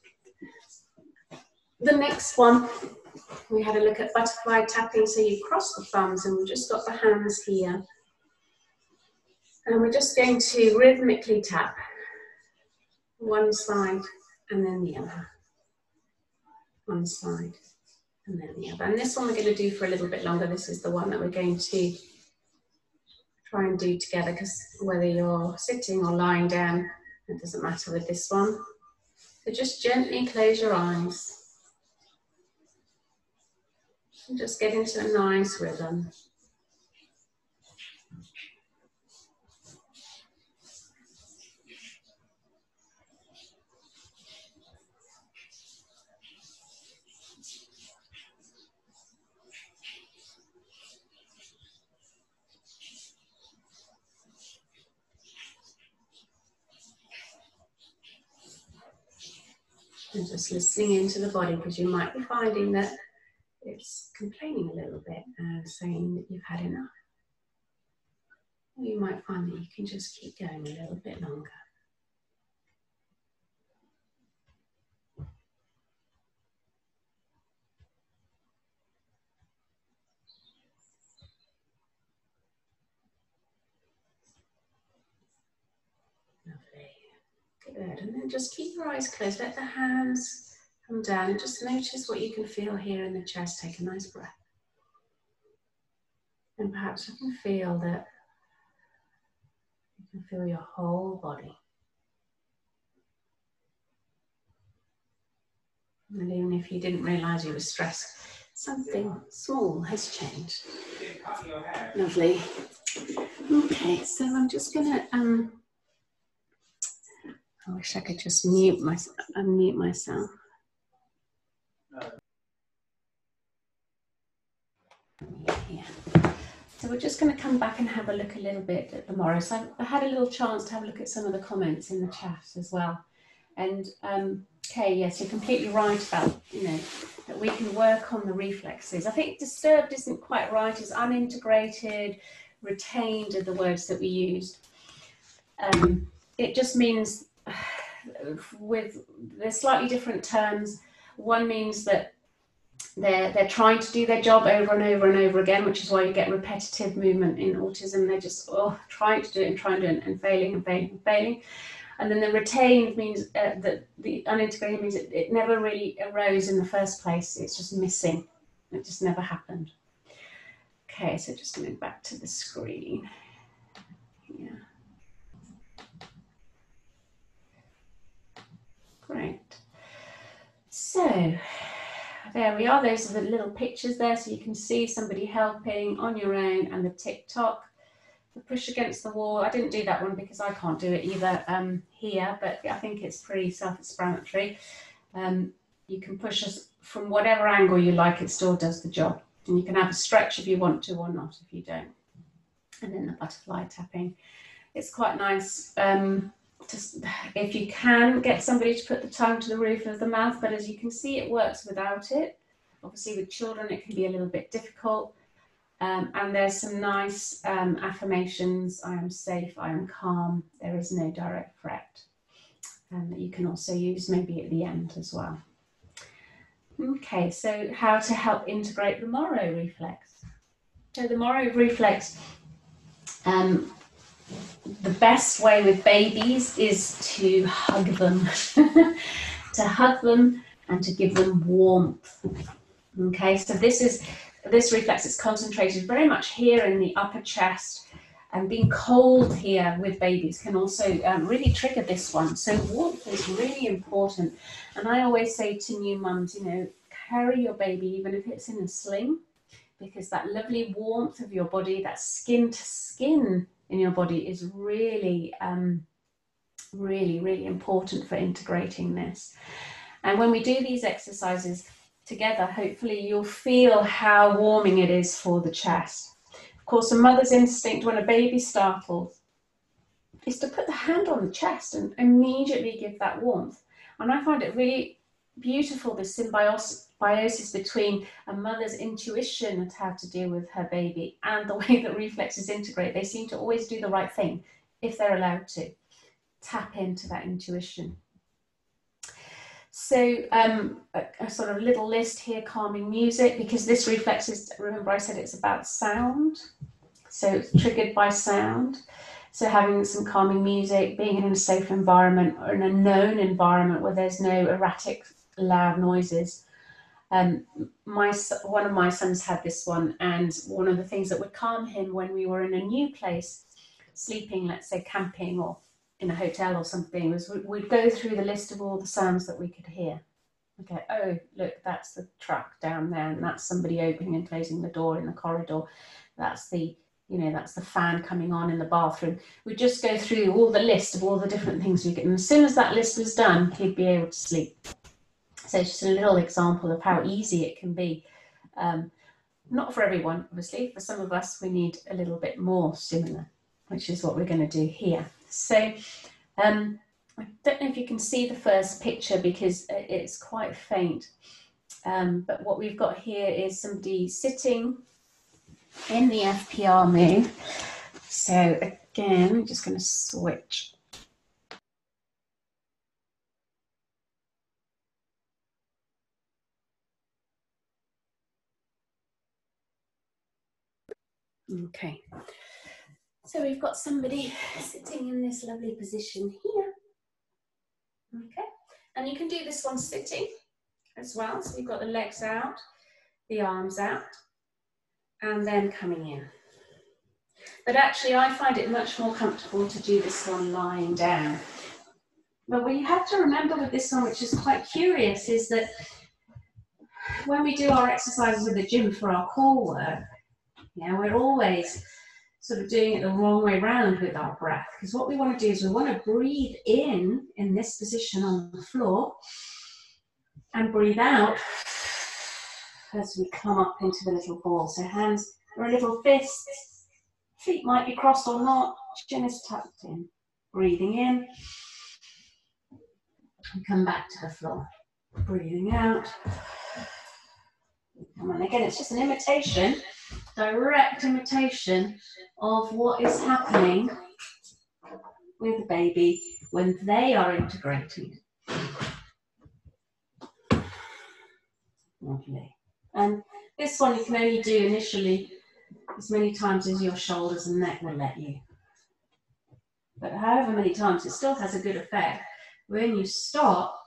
The next one, we had a look at butterfly tapping, so you cross the thumbs, and we've just got the hands here. And we're just going to rhythmically tap one side and then the other. One side and then the other. And this one we're going to do for a little bit longer. This is the one that we're going to try and do together, because whether you're sitting or lying down, it doesn't matter with this one. So just gently close your eyes and just get into a nice rhythm. And just listening into the body, because you might be finding that it's complaining a little bit and saying that you've had enough. Or you might find that you can just keep going a little bit longer. Good, and then just keep your eyes closed, let the hands come down and just notice what you can feel here in the chest. Take a nice breath. And perhaps you can feel that you can feel your whole body. And even if you didn't realise you were stressed, something small has changed. Lovely. Okay, so I'm just gonna um I wish I could just mute my, unmute myself. Yeah. So we're just going to come back and have a look a little bit at the morrow. So I had a little chance to have a look at some of the comments in the chat as well. And um, Kay, yes, you're completely right about, you know, that we can work on the reflexes. I think disturbed isn't quite right. It's unintegrated, retained are the words that we used. Um, it just means with they're slightly different terms. One means that they're they're trying to do their job over and over and over again, which is why you get repetitive movement in autism. They're just oh trying to do it and trying to do it and failing and failing and failing. And then the retained means uh, that the unintegrated means it, it never really arose in the first place. It's just missing. It just never happened. Okay, so just going back to the screen. Yeah. Great. So there we are. Those are the little pictures there, so you can see somebody helping on your own, and the TikTok, the push against the wall. I didn't do that one because I can't do it either um, here, but I think it's pretty self-explanatory. Um, you can push us from whatever angle you like. It still does the job, and you can have a stretch if you want to or not if you don't. And then the butterfly tapping. It's quite nice. Um, Just, if you can get somebody to put the tongue to the roof of the mouth, but as you can see, it works without it. Obviously with children it can be a little bit difficult, um, and there's some nice um, affirmations. I am safe, I am calm, there is no direct threat, and that you can also use maybe at the end as well. Okay, so how to help integrate the Moro reflex. So the Moro reflex, um, the best way with babies is to hug them, to hug them and to give them warmth. Okay, so this is this reflex is concentrated very much here in the upper chest, and being cold here with babies can also um, really trigger this one. So warmth is really important, and I always say to new mums, you know, carry your baby even if it's in a sling, because that lovely warmth of your body, that skin to skin in your body is really, um, really, really important for integrating this. And when we do these exercises together, hopefully you'll feel how warming it is for the chest. Of course, a mother's instinct when a baby startles is to put the hand on the chest and immediately give that warmth. And I find it really beautiful, the symbiosis between a mother's intuition of how to deal with her baby and the way that reflexes integrate. They seem to always do the right thing if they're allowed to tap into that intuition. So um, a, a sort of little list here, calming music, because this reflex is, remember I said it's about sound, so it's triggered by sound. So having some calming music, being in a safe environment or in a known environment where there's no erratic loud noises. Um, my one of my sons had this one, and one of the things that would calm him when we were in a new place, sleeping, let's say camping or in a hotel or something, was we'd go through the list of all the sounds that we could hear. Okay, oh look, that's the truck down there, and that's somebody opening and closing the door in the corridor. That's the you know, that's the fan coming on in the bathroom. We just go through all the list of all the different things we get, and as soon as that list was done, he'd be able to sleep. So just a little example of how easy it can be. Um, not for everyone, obviously. For some of us, we need a little bit more similar, which is what we're going to do here. So um, I don't know if you can see the first picture because it's quite faint. Um, but what we've got here is somebody sitting in the F P R move. So again, I'm just going to switch. Okay, so we've got somebody sitting in this lovely position here. Okay, and you can do this one sitting as well. So you've got the legs out, the arms out, and then coming in. But actually I find it much more comfortable to do this one lying down. But what you have to remember with this one, which is quite curious, is that when we do our exercises in the gym for our core work, yeah, we're always sort of doing it the wrong way around with our breath, because what we want to do is we want to breathe in in this position on the floor and breathe out as we come up into the little ball. So hands are a little fists, feet might be crossed or not, chin is tucked in. Breathing in and come back to the floor. Breathing out. And again, it's just an imitation, direct imitation of what is happening with the baby when they are integrating. Lovely. And this one you can only do initially as many times as your shoulders and neck will let you. But however many times, it still has a good effect. When you stop,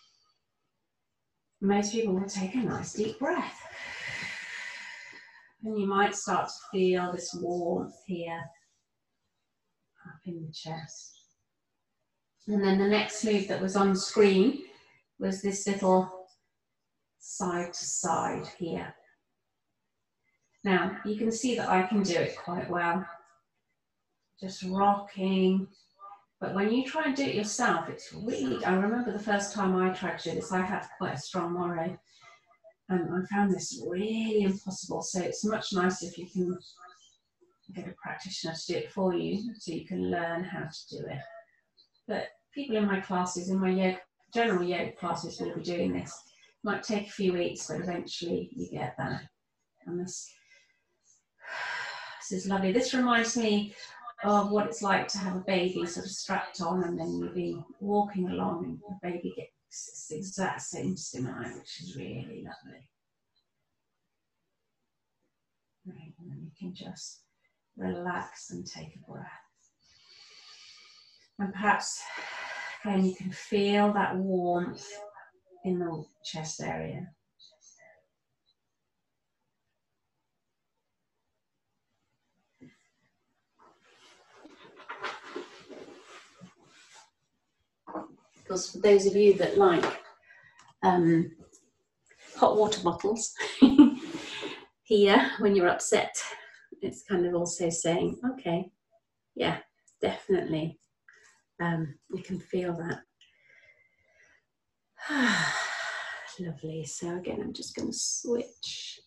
most people will take a nice deep breath. And you might start to feel this warmth here up in the chest. And then the next move that was on screen was this little side to side here. Now, you can see that I can do it quite well. Just rocking. But when you try and do it yourself, it's really, I remember the first time I tried to do this, I had quite a strong moro. And I found this really impossible. So it's much nicer if you can get a practitioner to do it for you, so you can learn how to do it. But people in my classes, in my yoga, general yoga classes, will be doing this. It might take a few weeks, but eventually you get that. And this, this is lovely. This reminds me of what it's like to have a baby sort of strapped on, and then you'll be walking along and the baby gets the exact same stimuli, which is really lovely. Right, and then you can just relax and take a breath. And perhaps again you can feel that warmth in the chest area. Because for those of you that like um, hot water bottles, here, when you're upset, it's kind of also saying, okay, yeah, definitely, um, you can feel that. Lovely. So again, I'm just going to switch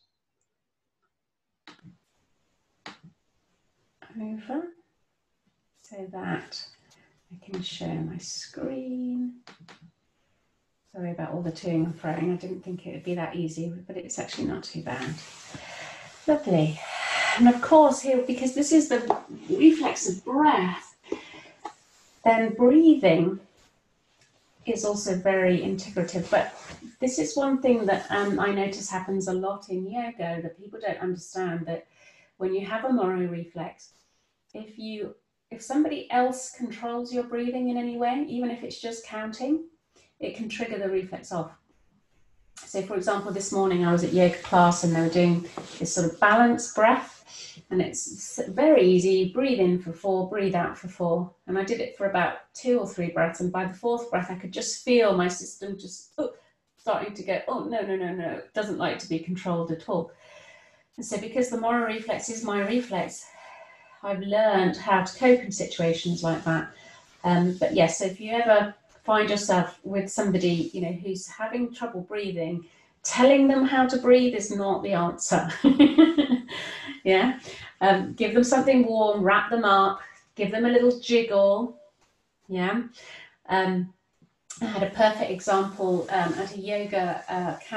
over so that I can share my screen. Sorry about all the toing and froing. I didn't think it would be that easy, but it's actually not too bad. Lovely. And of course here, because this is the reflex of breath, then breathing is also very integrative. But this is one thing that um, I notice happens a lot in yoga, that people don't understand, that when you have a Moro reflex, if you if somebody else controls your breathing in any way, even if it's just counting, it can trigger the reflex off. So for example, this morning I was at yoga class and they were doing this sort of balanced breath, and it's very easy. Breathe in for four, breathe out for four. And I did it for about two or three breaths, and by the fourth breath I could just feel my system just oh, starting to go, oh no, no, no, no, it doesn't like to be controlled at all. And so because the Moro reflex is my reflex, I've learned how to cope in situations like that. Um, but yes, so if you ever find yourself with somebody, you know, who's having trouble breathing, telling them how to breathe is not the answer. Yeah, um, give them something warm, wrap them up, give them a little jiggle. Yeah, um, I had a perfect example um, at a yoga uh, camp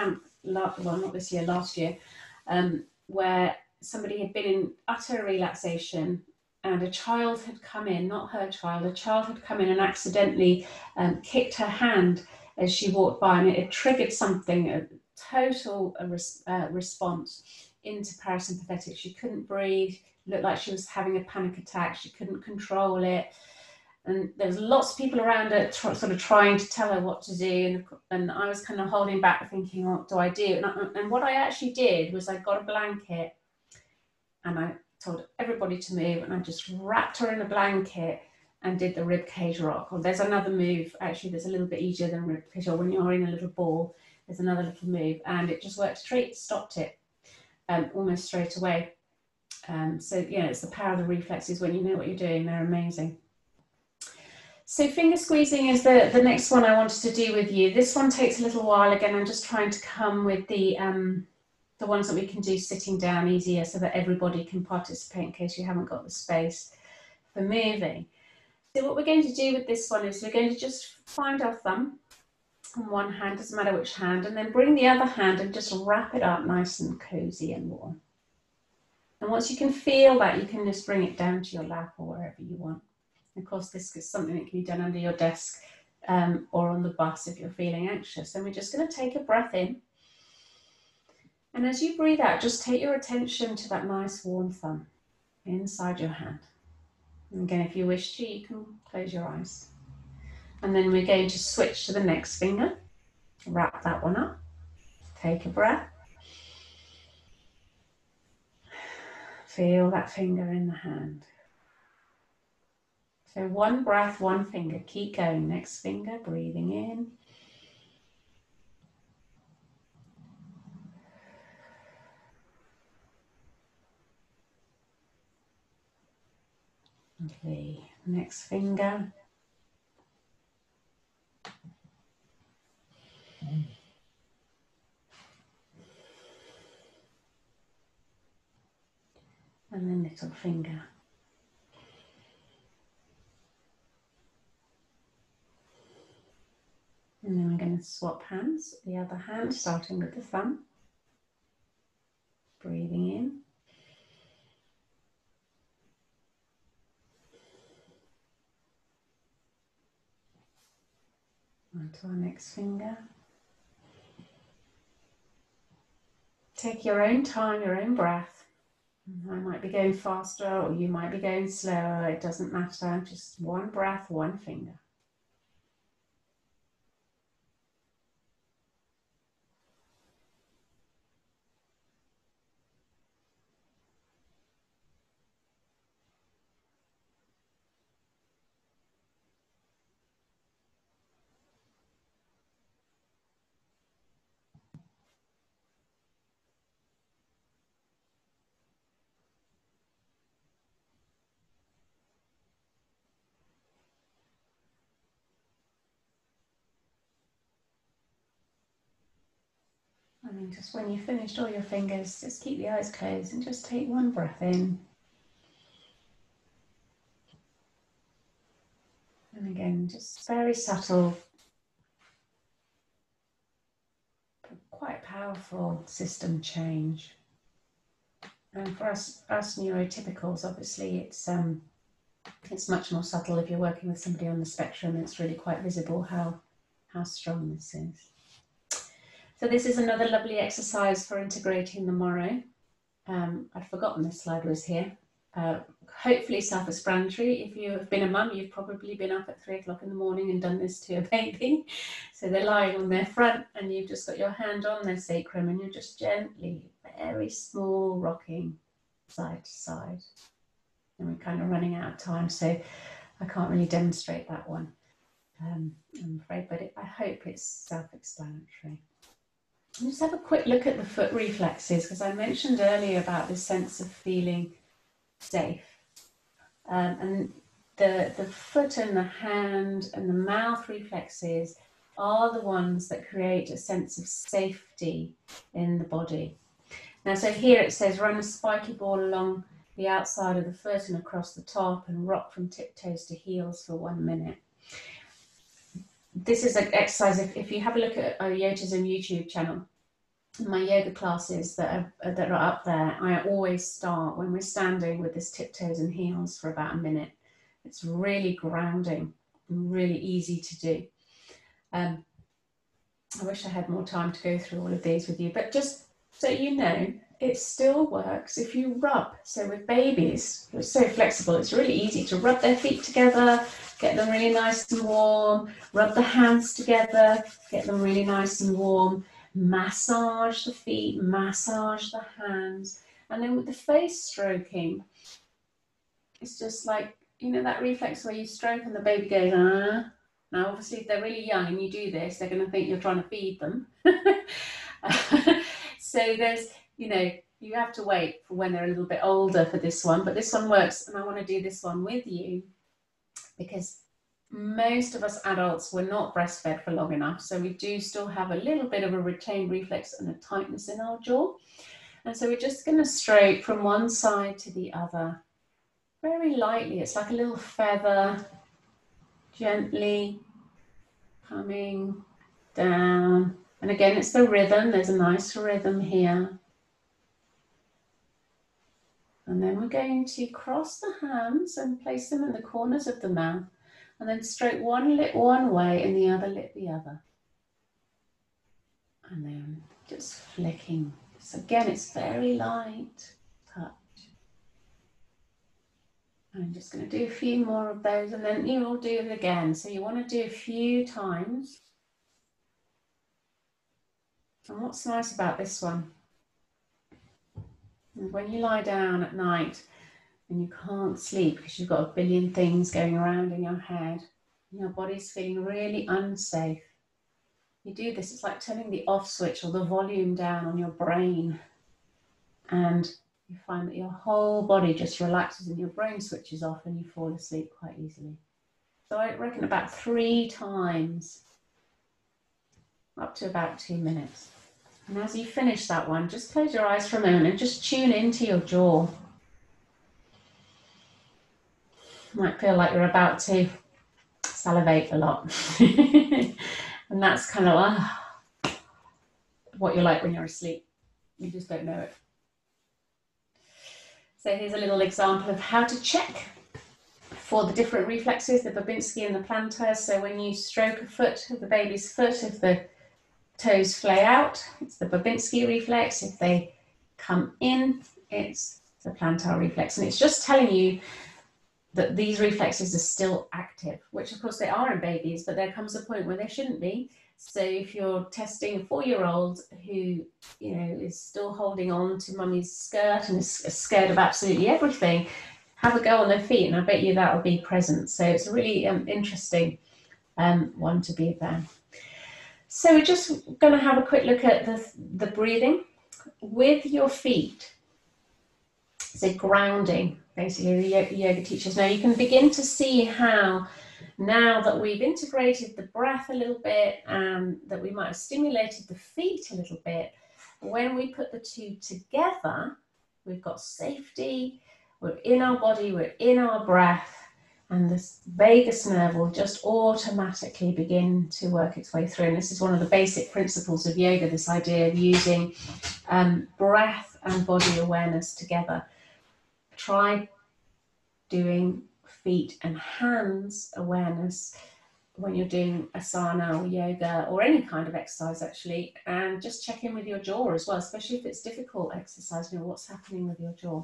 well, not this year, last year, um, where somebody had been in utter relaxation and a child had come in, not her child, a child had come in and accidentally um, kicked her hand as she walked by, and it had triggered something, a total a res uh, response into parasympathetic. She couldn't breathe, looked like she was having a panic attack, she couldn't control it. And there was lots of people around her sort of trying to tell her what to do. And, and I was kind of holding back thinking, what do I do? And, I, and what I actually did was I got a blanket and I told everybody to move, and I just wrapped her in a blanket and did the rib cage rock. Or there's another move, actually, that's a little bit easier than rib cage, or when you're in a little ball, there's another little move, and it just worked straight, stopped it um, almost straight away. Um, so, yeah, it's the power of the reflexes. When you know what you're doing, they're amazing. So finger squeezing is the, the next one I wanted to do with you. This one takes a little while. Again, I'm just trying to come with the, um, the ones that we can do sitting down easier so that everybody can participate in case you haven't got the space for moving. So what we're going to do with this one is we're going to just find our thumb on one hand, doesn't matter which hand, and then bring the other hand and just wrap it up nice and cozy and warm. And once you can feel that, you can just bring it down to your lap or wherever you want. Of course, this is something that can be done under your desk um, or on the bus if you're feeling anxious. And we're just going to take a breath in. And as you breathe out, just take your attention to that nice warm thumb inside your hand. And again, if you wish to, you can close your eyes. And then we're going to switch to the next finger. Wrap that one up. Take a breath. Feel that finger in the hand. So one breath, one finger, keep going. Next finger, breathing in. Lovely. Next finger. And then little finger. And then we're going to swap hands, the other hand, starting with the thumb. Breathing in. On to our next finger. Take your own time, your own breath. I might be going faster or you might be going slower, it doesn't matter, just one breath, one finger. And then just when you've finished all your fingers, just keep the eyes closed and just take one breath in. And again, just very subtle, but quite powerful system change. And for us, us neurotypicals, obviously, it's um, it's much more subtle. If you're working with somebody on the spectrum, it's really quite visible how how strong this is. So this is another lovely exercise for integrating the morrow. Um, I'd forgotten this slide was here. Uh, hopefully self-explanatory. If you have been a mum, you've probably been up at three o'clock in the morning and done this to a baby. So they're lying on their front and you've just got your hand on their sacrum and you're just gently, very small rocking side to side. And we're kind of running out of time, so I can't really demonstrate that one, um, I'm afraid, but it, I hope it's self-explanatory. Just have a quick look at the foot reflexes, because I mentioned earlier about this sense of feeling safe. Um, and the, the foot and the hand and the mouth reflexes are the ones that create a sense of safety in the body. Now, so here it says run a spiky ball along the outside of the foot and across the top and rock from tiptoes to heels for one minute. This is an exercise, if, if you have a look at Yotism YouTube channel, in my yoga classes that are, that are up there, I always start when we're standing with this tiptoes and heels for about a minute. It's really grounding and really easy to do. Um, I wish I had more time to go through all of these with you, but just so you know, it still works if you rub. So with babies, it's so flexible, it's really easy to rub their feet together, get them really nice and warm, rub the hands together, get them really nice and warm, massage the feet, massage the hands. And then with the face stroking, it's just like, you know, that reflex where you stroke and the baby goes, ah. Now, obviously, if they're really young and you do this, they're going to think you're trying to feed them. So there's, you know, you have to wait for when they're a little bit older for this one, but this one works, and I want to do this one with you because most of us adults were not breastfed for long enough, so we do still have a little bit of a retained reflex and a tightness in our jaw. And so we're just going to stroke from one side to the other very lightly. It's like a little feather, gently coming down. And again, it's the rhythm. There's a nice rhythm here. And then we're going to cross the hands and place them in the corners of the mouth, and then stroke one lip one way and the other lip the other. And then just flicking. So again, it's very light touch. I'm just going to do a few more of those, and then you will do it again. So you want to do a few times. And what's nice about this one, when you lie down at night and you can't sleep because you've got a billion things going around in your head, and your body's feeling really unsafe, you do this, it's like turning the off switch or the volume down on your brain, and you find that your whole body just relaxes and your brain switches off and you fall asleep quite easily. So I reckon about three times, up to about two minutes. And as you finish that one, just close your eyes for a moment and just tune into your jaw. You might feel like you're about to salivate a lot. And that's kind of uh, what you're like when you're asleep. You just don't know it. So here's a little example of how to check for the different reflexes, the Babinski and the plantar. So when you stroke a foot of the baby's foot, if the toes flay out, it's the Babinski reflex. If they come in, it's the plantar reflex. And it's just telling you that these reflexes are still active, which of course they are in babies, but there comes a point where they shouldn't be. So if you're testing a four-year-old who, you know, is still holding on to mummy's skirt and is scared of absolutely everything, have a go on their feet, and I bet you that'll be present. So it's a really um, interesting um, one to be there. So we're just going to have a quick look at the, the breathing with your feet. So grounding, basically, the yoga, yoga teachers. Now you can begin to see how, now that we've integrated the breath a little bit and that we might have stimulated the feet a little bit, when we put the two together, we've got safety, we're in our body, we're in our breath, and this vagus nerve will just automatically begin to work its way through. And this is one of the basic principles of yoga, this idea of using um, breath and body awareness together. Try doing feet and hands awareness when you're doing asana or yoga or any kind of exercise, actually, and just check in with your jaw as well, especially if it's difficult exercise, you know, what's happening with your jaw.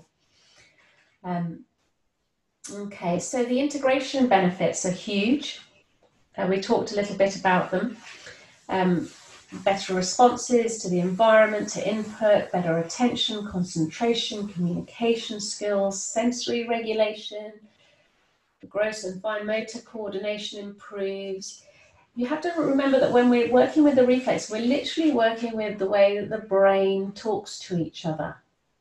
Um, okay, so the integration benefits are huge. Uh, we talked a little bit about them. Um, better responses to the environment, to input, better attention, concentration, communication skills, sensory regulation, the gross and fine motor coordination improves. You have to remember that when we're working with the reflex, we're literally working with the way that the brain talks to each other.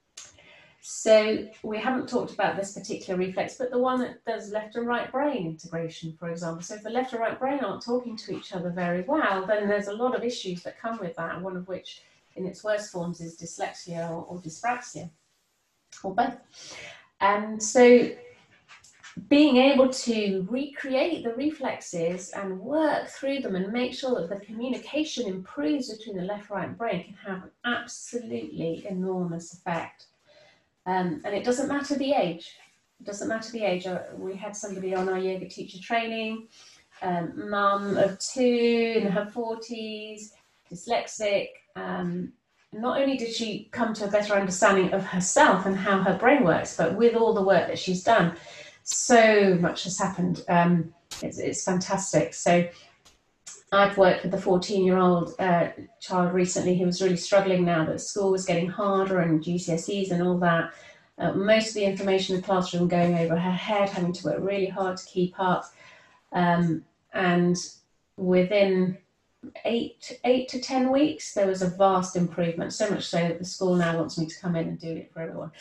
So we haven't talked about this particular reflex, but the one that does left and right brain integration, for example. So if the left and right brain aren't talking to each other very well, then there's a lot of issues that come with that, one of which in its worst forms is dyslexia or, or dyspraxia, or both. And so being able to recreate the reflexes and work through them and make sure that the communication improves between the left, right brain can have an absolutely enormous effect. Um, and it doesn't matter the age. It doesn't matter the age. We had somebody on our yoga teacher training, um, mum of two in her forties, dyslexic. Um, not only did she come to a better understanding of herself and how her brain works, but with all the work that she's done, so much has happened. Um, it's, it's fantastic. So I've worked with a fourteen year old uh, child recently who was really struggling now that school was getting harder and G C S Es and all that. Uh, most of the information in the classroom going over her head, having to work really hard to keep up. Um, and within eight, eight to ten weeks, there was a vast improvement, so much so that the school now wants me to come in and do it for everyone.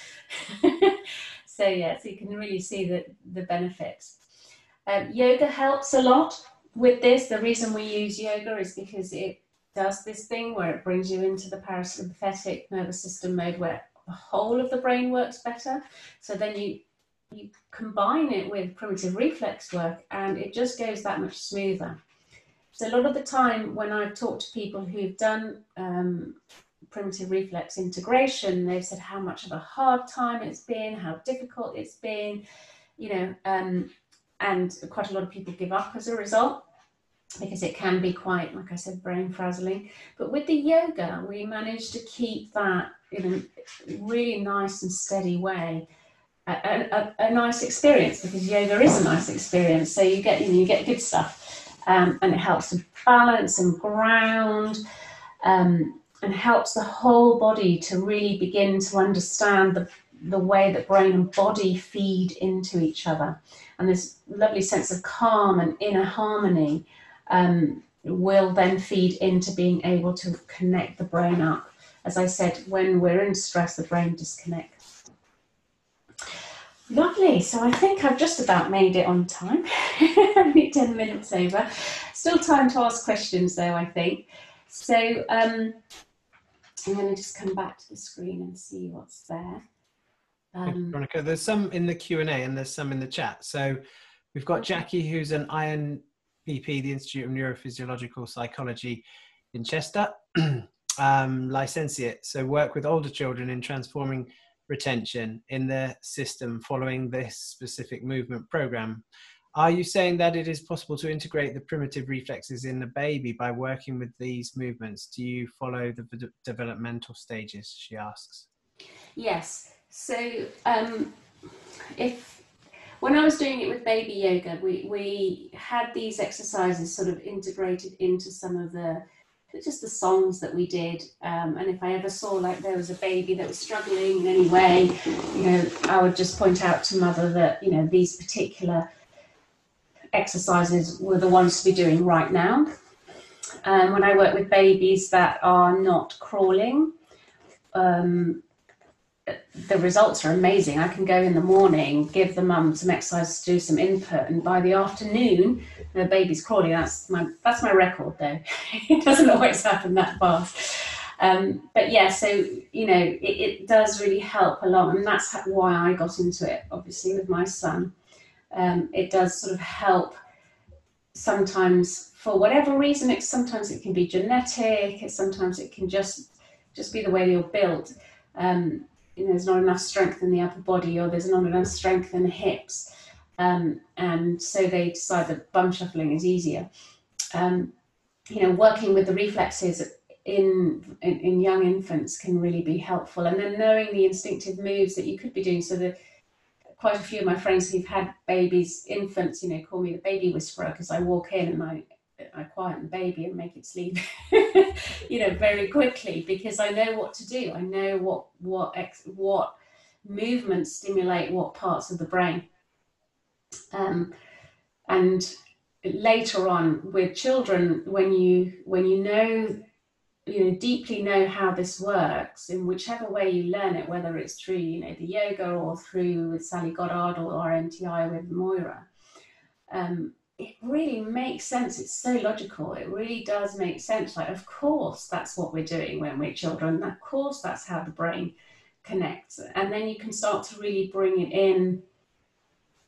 So yeah, so you can really see the, the benefits. Um, yoga helps a lot with this. The reason we use yoga is because it does this thing where it brings you into the parasympathetic nervous system mode where the whole of the brain works better. So then you, you combine it with primitive reflex work and it just goes that much smoother. So a lot of the time when I've talked to people who've done um, primitive reflex integration, they've said how much of a hard time it's been, how difficult it's been, you know, um, and quite a lot of people give up as a result because it can be quite, like I said, brain frazzling. But with the yoga, we managed to keep that in a really nice and steady way. A, a, a nice experience, because yoga is a nice experience. So you get, you know, you get good stuff, um, and it helps to balance and ground, um, and helps the whole body to really begin to understand the, the way that brain and body feed into each other. And this lovely sense of calm and inner harmony um, will then feed into being able to connect the brain up. As I said, when we're in stress, the brain disconnects. Lovely. So I think I've just about made it on time. Only ten minutes over. Still time to ask questions though, I think. So um, I'm going to just come back to the screen and see what's there. Um, Veronica, there's some in the Q and A and there's some in the chat. So we've got Jackie, who's an I N P P, the Institute of Neurophysiological Psychology in Chester, um, licentiate. So work with older children in transforming retention in their system following this specific movement program. Are you saying that it is possible to integrate the primitive reflexes in the baby by working with these movements? Do you follow the de- developmental stages, she asks? Yes. So um, if when I was doing it with baby yoga, we, we had these exercises sort of integrated into some of the, just the songs that we did. Um, and if I ever saw like there was a baby that was struggling in any way, you know, I would just point out to mother that, you know, these particular exercises were the ones to be doing right now. Um, when I work with babies that are not crawling, um, the results are amazing. I can go in the morning, give the mum some exercises to do some input, and by the afternoon, the baby's crawling. That's my that's my record, though. It doesn't always happen that fast. Um, but yeah, so, you know, it, it does really help a lot, and that's why I got into it, obviously, with my son. Um, it does sort of help sometimes for whatever reason. It sometimes it can be genetic, sometimes it can just just be the way you're built. Um, you know, there's not enough strength in the upper body, or there's not enough strength in the hips, um, and so they decide that bum shuffling is easier. Um, you know, working with the reflexes in, in in young infants can really be helpful, and then knowing the instinctive moves that you could be doing. So that quite a few of my friends who've had babies, infants, you know, call me the baby whisperer, because I walk in and I I quieten the baby and make it sleep, you know, very quickly, because I know what to do. I know what what ex, what movements stimulate what parts of the brain. Um, and later on with children, when you when you know, you know, deeply know how this works, in whichever way you learn it, whether it's through, you know, the yoga or through with Sally Goddard or R M T I with Moira, um, it really makes sense. It's so logical. It really does make sense. Like, of course, that's what we're doing when we're children. Of course, that's how the brain connects. And then you can start to really bring it in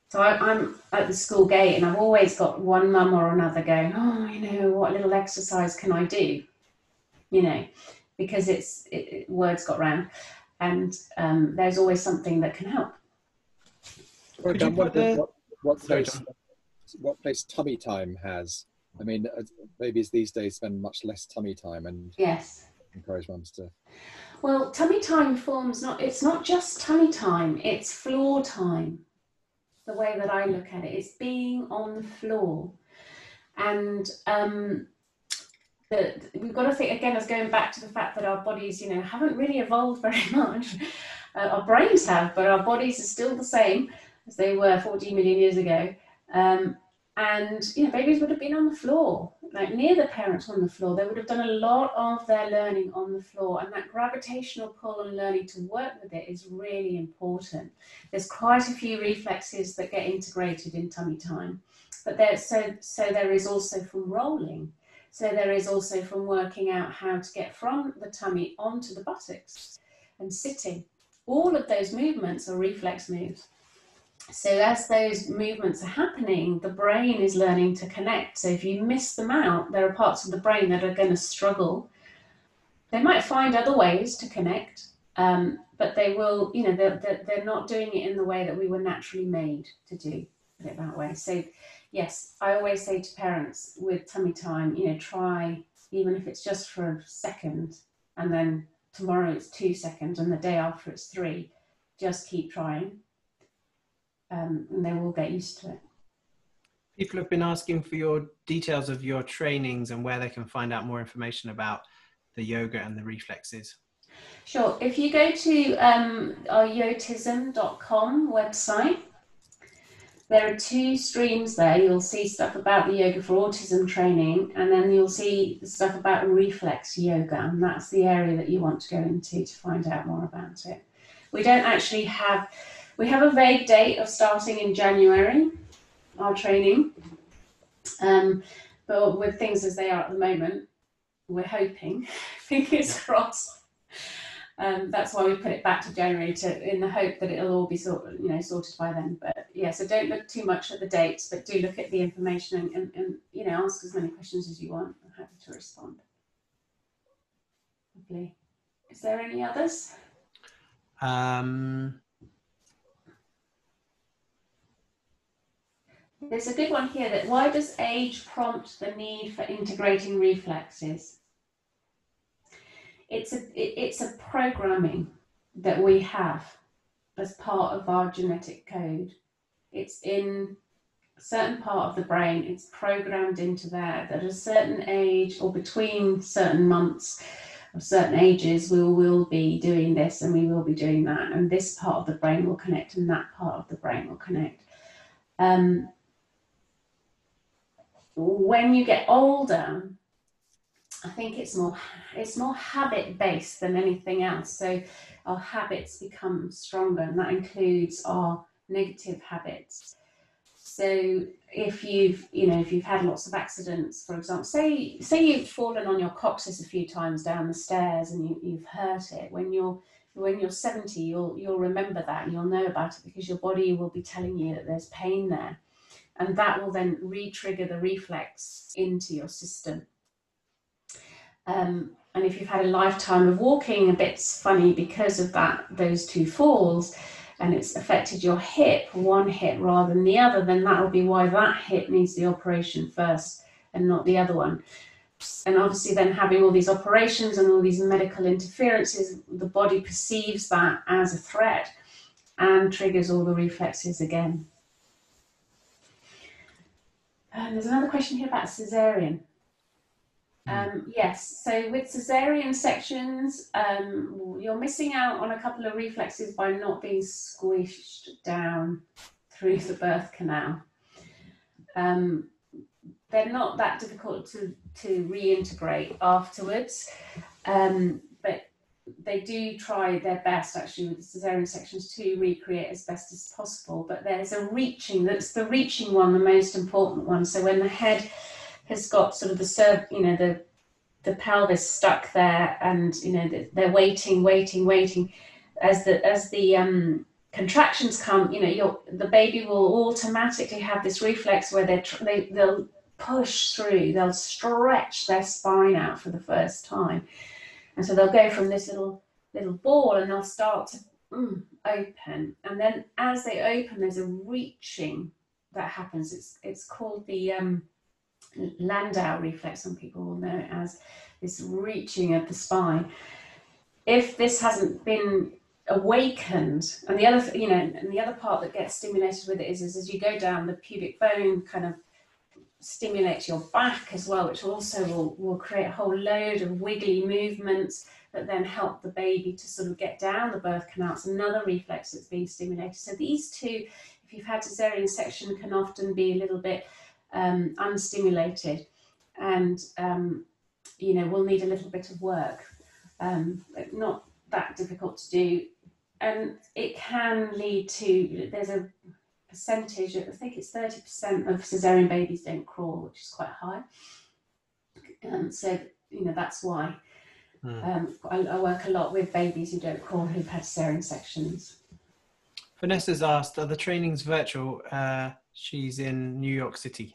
So I, I'm at the school gate, and I've always got one mum or another going, oh, you know, what little exercise can I do? You know, because it's it, it, words got round, and um, there's always something that can help. Could you what, the... what, what, Sorry, place, what place Tummy Time has? I mean, babies these days spend much less tummy time, and yes, encourage mums to. Well, tummy time forms not. It's not just tummy time. It's floor time. The way that I look at it, it's being on the floor, and um, the, we've got to think again as going back to the fact that our bodies, you know, haven't really evolved very much. Uh, our brains have, but our bodies are still the same as they were fourteen million years ago. Um, and you know, babies would have been on the floor, like near the parents on the floor. They would have done a lot of their learning on the floor, and that gravitational pull and learning to work with it is really important. There's quite a few reflexes that get integrated in tummy time, but there so so there is also from rolling. So there is also from working out how to get from the tummy onto the buttocks and sitting. All of those movements are reflex moves. So as those movements are happening, the brain is learning to connect. So if you miss them out, there are parts of the brain that are going to struggle. They might find other ways to connect, um, but they will, you know, they're, they're, they're not doing it in the way that we were naturally made to do, put it that way. So yes, I always say to parents with tummy time, you know, try, even if it's just for a second, and then tomorrow it's two seconds, and the day after it's three, just keep trying. Um, and they will get used to it. People have been asking for your details of your trainings and where they can find out more information about the yoga and the reflexes. Sure. If you go to um, our yotism dot com website, there are two streams there. You'll see stuff about the yoga for autism training, and then you'll see stuff about reflex yoga, and that's the area that you want to go into to find out more about it. We don't actually have We have a vague date of starting in January, our training, um, but with things as they are at the moment, we're hoping, fingers crossed. Um, that's why we put it back to January, to in the hope that it'll all be sort of, you know, sorted by then. But yeah, so don't look too much at the dates, but do look at the information and, and, and you know, ask as many questions as you want. I'm happy to respond. Lovely. Is there any others? Um... There's a good one here that why does age prompt the need for integrating reflexes? It's a it, it's a programming that we have as part of our genetic code. It's in a certain part of the brain, it's programmed into there that at a certain age or between certain months of certain ages, we will be doing this and we will be doing that, and this part of the brain will connect and that part of the brain will connect. Um, When you get older, I think it's more it's more habit based than anything else. So our habits become stronger, and that includes our negative habits. So if you've you know if you've had lots of accidents, for example, say say you've fallen on your coccyx a few times down the stairs and you, you've hurt it. When you're when you're seventy, you'll you'll remember that and you'll know about it because your body will be telling you that there's pain there. And that will then re-trigger the reflex into your system. Um, and if you've had a lifetime of walking a bit funny because of that, those two falls, and it's affected your hip, one hip rather than the other, then that will be why that hip needs the operation first and not the other one. And obviously then having all these operations and all these medical interferences, the body perceives that as a threat and triggers all the reflexes again. Um, there's another question here about cesarean. Um, yes, so with cesarean sections, um, you're missing out on a couple of reflexes by not being squished down through the birth canal. Um, they're not that difficult to, to reintegrate afterwards, um, but they do try their best actually with the cesarean sections to recreate as best as possible. But there's a reaching, that's the reaching one, the most important one. So when the head has got sort of the serve, you know, the the pelvis stuck there, and you know they're waiting, waiting, waiting, as the as the um contractions come, you know, your the baby will automatically have this reflex where they're, they, they'll push through, they'll stretch their spine out for the first time. And so they'll go from this little little ball and they'll start to mm, open. And then as they open, there's a reaching that happens. It's, it's called the um, Landau reflex, some people will know it as this reaching of the spine. If this hasn't been awakened, and the other, you know, and the other part that gets stimulated with it is, is as you go down, the pubic bone kind of stimulates your back as well, which also will, will create a whole load of wiggly movements that then help the baby to sort of get down the birth canal. It's another reflex that's being stimulated. So these two, if you've had cesarean section, can often be a little bit um, unstimulated, and um, you know, will need a little bit of work. Um, but not that difficult to do, and it can lead to, there's a percentage, I think it's thirty percent of cesarean babies don't crawl, which is quite high. Um, so, you know, that's why mm. um, I, I work a lot with babies who don't crawl, who've had cesarean sections. Vanessa's asked, are the trainings virtual? Uh, she's in New York City.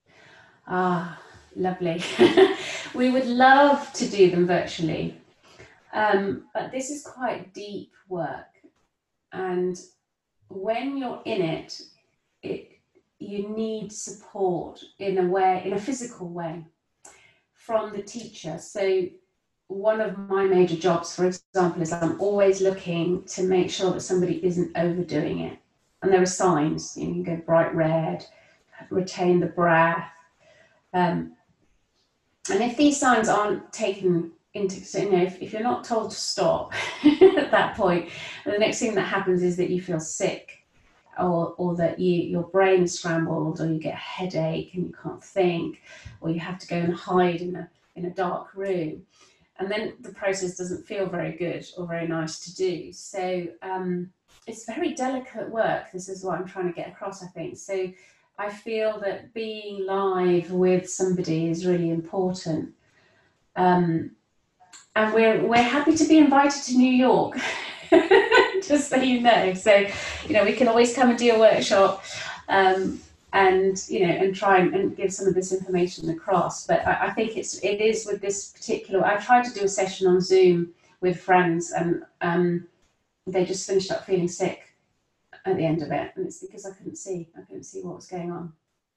Ah, lovely. We would love to do them virtually. Um, but this is quite deep work, and when you're in it, it you need support in a way, in a physical way, from the teacher. So one of my major jobs, for example, is I'm always looking to make sure that somebody isn't overdoing it. And there are signs, you know, you go bright red, retain the breath. Um, and if these signs aren't taken into, so, you know, if, if you're not told to stop at that point, the next thing that happens is that you feel sick, or, or that you, your brain is scrambled, or you get a headache and you can't think, or you have to go and hide in a, in a dark room. And then the process doesn't feel very good or very nice to do. So um, it's very delicate work. This is what I'm trying to get across, I think. So I feel that being live with somebody is really important. Um, and we're, we're happy to be invited to New York, just so you know. So, you know, we can always come and do a workshop um, and, you know, and try and, and give some of this information across. But I, I think it's, it is with this particular, I tried to do a session on Zoom with friends, and um, they just finished up feeling sick at the end of it, and it's because I couldn't see. I couldn't see what was going on.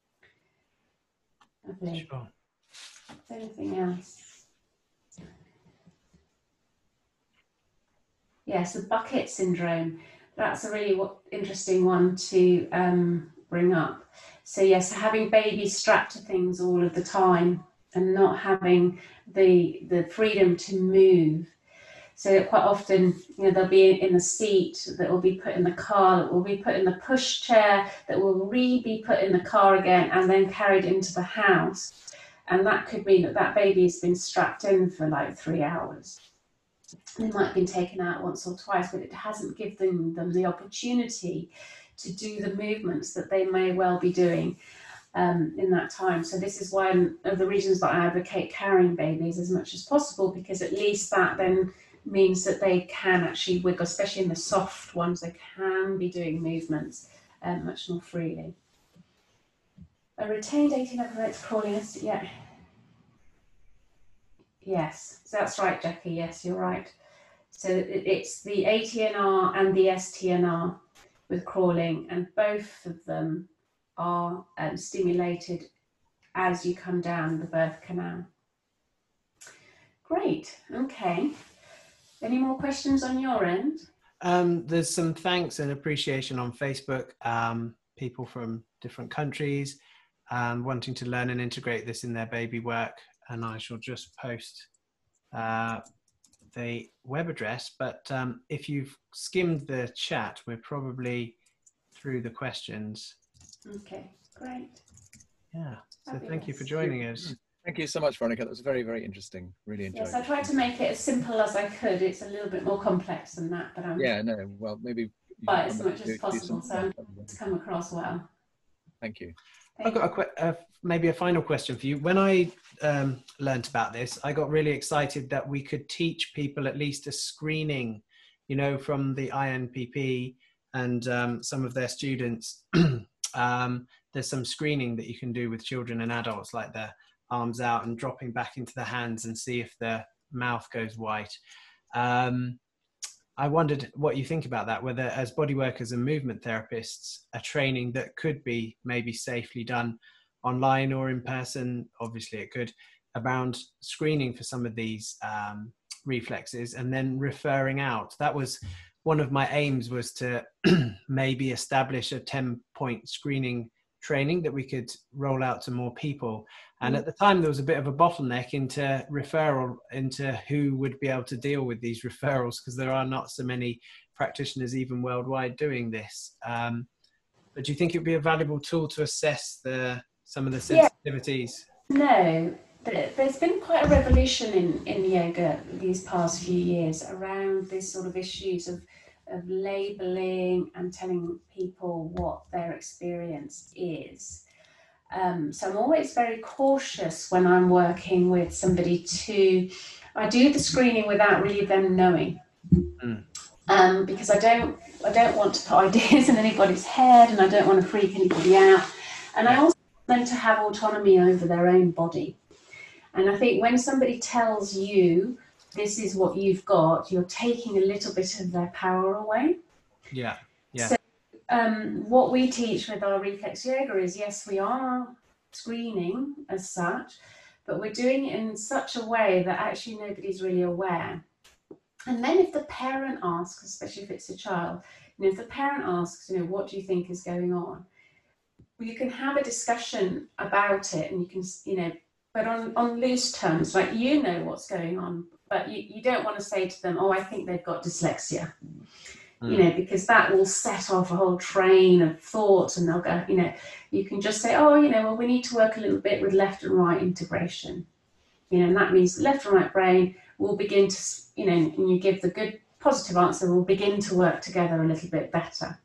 Lovely. Sure. Anything else? Yes, the bucket syndrome. That's a really interesting one to um, bring up. So yes, having babies strapped to things all of the time and not having the the freedom to move. So quite often, you know, they'll be in a seat that will be put in the car, that will be put in the push chair, that will re be put in the car again and then carried into the house. And that could mean that that baby has been strapped in for like three hours. They might have been taken out once or twice, but it hasn't given them the opportunity to do the movements that they may well be doing um, in that time. So this is one of the reasons that I advocate carrying babies as much as possible, because at least that then means that they can actually wiggle, especially in the soft ones, they can be doing movements um, much more freely. A retained eighteen upper legs crawling, yeah. Yes, that's right, Jackie, yes, you're right. So it's the A T N R and the S T N R with crawling, and both of them are um, stimulated as you come down the birth canal. Great, okay. Any more questions on your end? Um, there's some thanks and appreciation on Facebook. Um, people from different countries um, wanting to learn and integrate this in their baby work. And I shall just post uh, the web address. But um, if you've skimmed the chat, we're probably through the questions. Okay, great. Yeah, so Fabulous. Thank you for joining us. Thank you so much, Veronica. That was very, very interesting. Really enjoyed yes, it. I tried to make it as simple as I could. It's a little bit more complex than that, but I'm yeah, no, well, maybe. But as much as possible, so it's come across well. Thank you. I've got a, uh, maybe a final question for you. When I um, learnt about this, I got really excited that we could teach people at least a screening, you know, from the I N P P and um, some of their students, um, there's some screening that you can do with children and adults, like their arms out and dropping back into the hands and see if the mouth goes white. Um, I wondered what you think about that, whether as body workers and movement therapists, a training that could be maybe safely done online or in person, obviously it could, around screening for some of these um, reflexes and then referring out. That was one of my aims, was to maybe establish a ten point screening training that we could roll out to more people. And at the time there was a bit of a bottleneck into referral, into who would be able to deal with these referrals, because there are not so many practitioners even worldwide doing this. Um, but do you think it would be a valuable tool to assess the some of the sensitivities? Yeah. No, there's been quite a revolution in, in yoga these past few years around these sort of issues of of labeling and telling people what their experience is. Um, so I'm always very cautious when I'm working with somebody to, I do the screening without really them knowing, mm. um, because I don't, I don't want to put ideas in anybody's head, and I don't want to freak anybody out. And I also want them to have autonomy over their own body. And I think when somebody tells you, this is what you've got, you're taking a little bit of their power away. Yeah, yeah. So um, what we teach with our reflex yoga is, yes, we are screening as such, but we're doing it in such a way that actually nobody's really aware. And then if the parent asks, especially if it's a child, you know, if the parent asks, you know, what do you think is going on? You can have a discussion about it, and you can, you know, but on, on loose terms, like, you know what's going on, but you, you don't want to say to them, oh, I think they've got dyslexia, mm. you know, because that will set off a whole train of thoughts, and they'll go, you know, you can just say, oh, you know, well, we need to work a little bit with left and right integration, you know, and that means left and right brain will begin to, you know, and you give the good positive answer, will begin to work together a little bit better.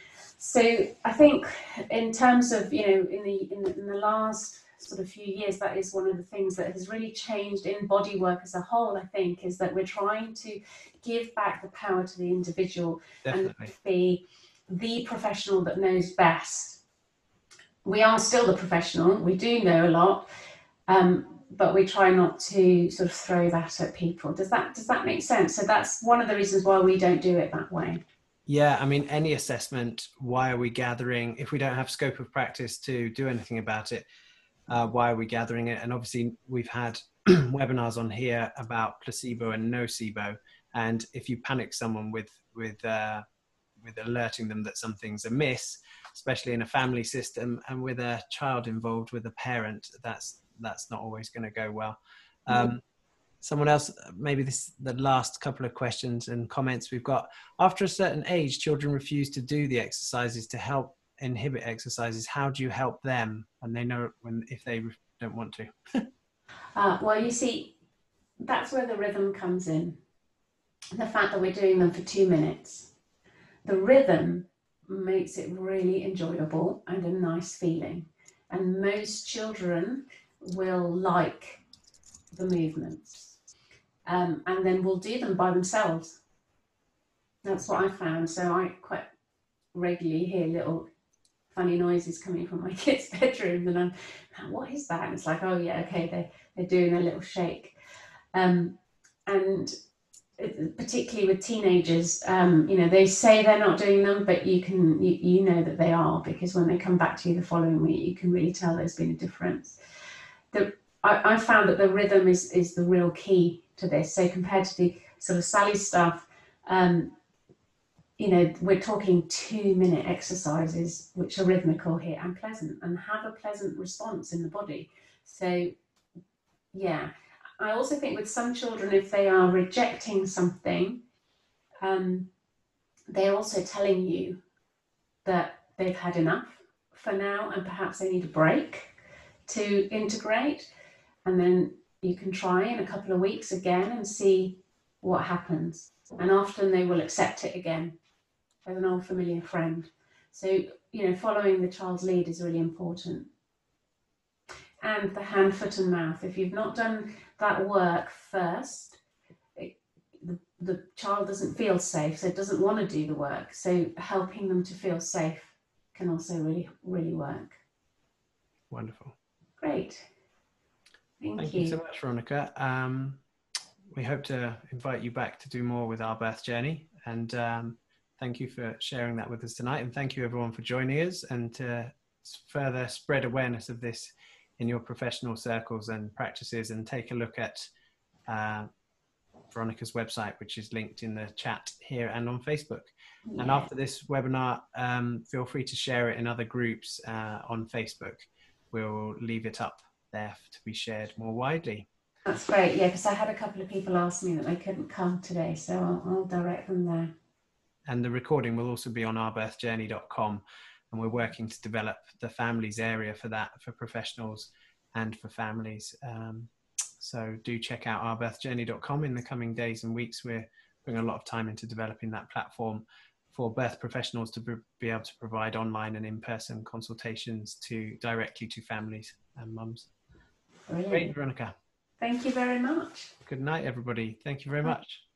So I think in terms of, you know, in the, in the, in the last sort of few years, that is one of the things that has really changed in body work as a whole, I think, is that we're trying to give back the power to the individual. Definitely. And be the professional that knows best. We are still the professional, we do know a lot, um, but we try not to sort of throw that at people. Does that, does that make sense? So that's one of the reasons why we don't do it that way. Yeah, I mean, any assessment, why are we gathering, if we don't have scope of practice to do anything about it, uh, why are we gathering it? And obviously we've had webinars on here about placebo and nocebo. And if you panic someone with, with, uh, with alerting them that something's amiss, especially in a family system and with a child involved with a parent, that's, that's not always going to go well. Um, mm-hmm. Someone else, maybe this the last couple of questions and comments we've got. After a certain age, children refuse to do the exercises to help inhibit exercises. How do you help them? And they know when if they don't want to. uh, well, you see, that's where the rhythm comes in. The fact that we're doing them for two minutes. The rhythm makes it really enjoyable and a nice feeling. And most children will like the movements. Um, and then we'll do them by themselves. That's what I found. So I quite regularly hear little funny noises coming from my kids' bedroom, and I'm, what is that? And it's like, oh yeah, okay, they're, they're doing a little shake. Um, and particularly with teenagers, um, you know, they say they're not doing them, but you can, you, you know that they are, because when they come back to you the following week, you can really tell there's been a difference. The, I, I found that the rhythm is, is the real key to this. So compared to the sort of Sally stuff, um, you know, we're talking two minute exercises, which are rhythmical here and pleasant and have a pleasant response in the body. So yeah, I also think with some children, if they are rejecting something, um, they're also telling you that they've had enough for now and perhaps they need a break to integrate. And then you can try in a couple of weeks again and see what happens. And often they will accept it again as an old familiar friend. So, you know, following the child's lead is really important. And the hand, foot and mouth. If you've not done that work first, it, the, the child doesn't feel safe, so it doesn't want to do the work. So helping them to feel safe can also really, really work. Wonderful. Great. Thank, Thank you. you so much, Veronica. Um, we hope to invite you back to do more with Our Birth Journey. And um, thank you for sharing that with us tonight. And thank you everyone for joining us, and to further spread awareness of this in your professional circles and practices, and take a look at uh, Veronica's website, which is linked in the chat here and on Facebook. Yeah. And after this webinar, um, feel free to share it in other groups uh, on Facebook. We'll leave it up there to be shared more widely. That's great, yeah, because I had a couple of people ask me that they couldn't come today, so I'll, I'll direct them there. And the recording will also be on our birth journey dot com, and we're working to develop the families area for that, for professionals and for families. Um, so do check out our birth journey dot com in the coming days and weeks. We're putting a lot of time into developing that platform for birth professionals to be able to provide online and in-person consultations to directly to families and mums. Brilliant. Great, Veronica. Thank you very much. Good night, everybody. Thank you very much.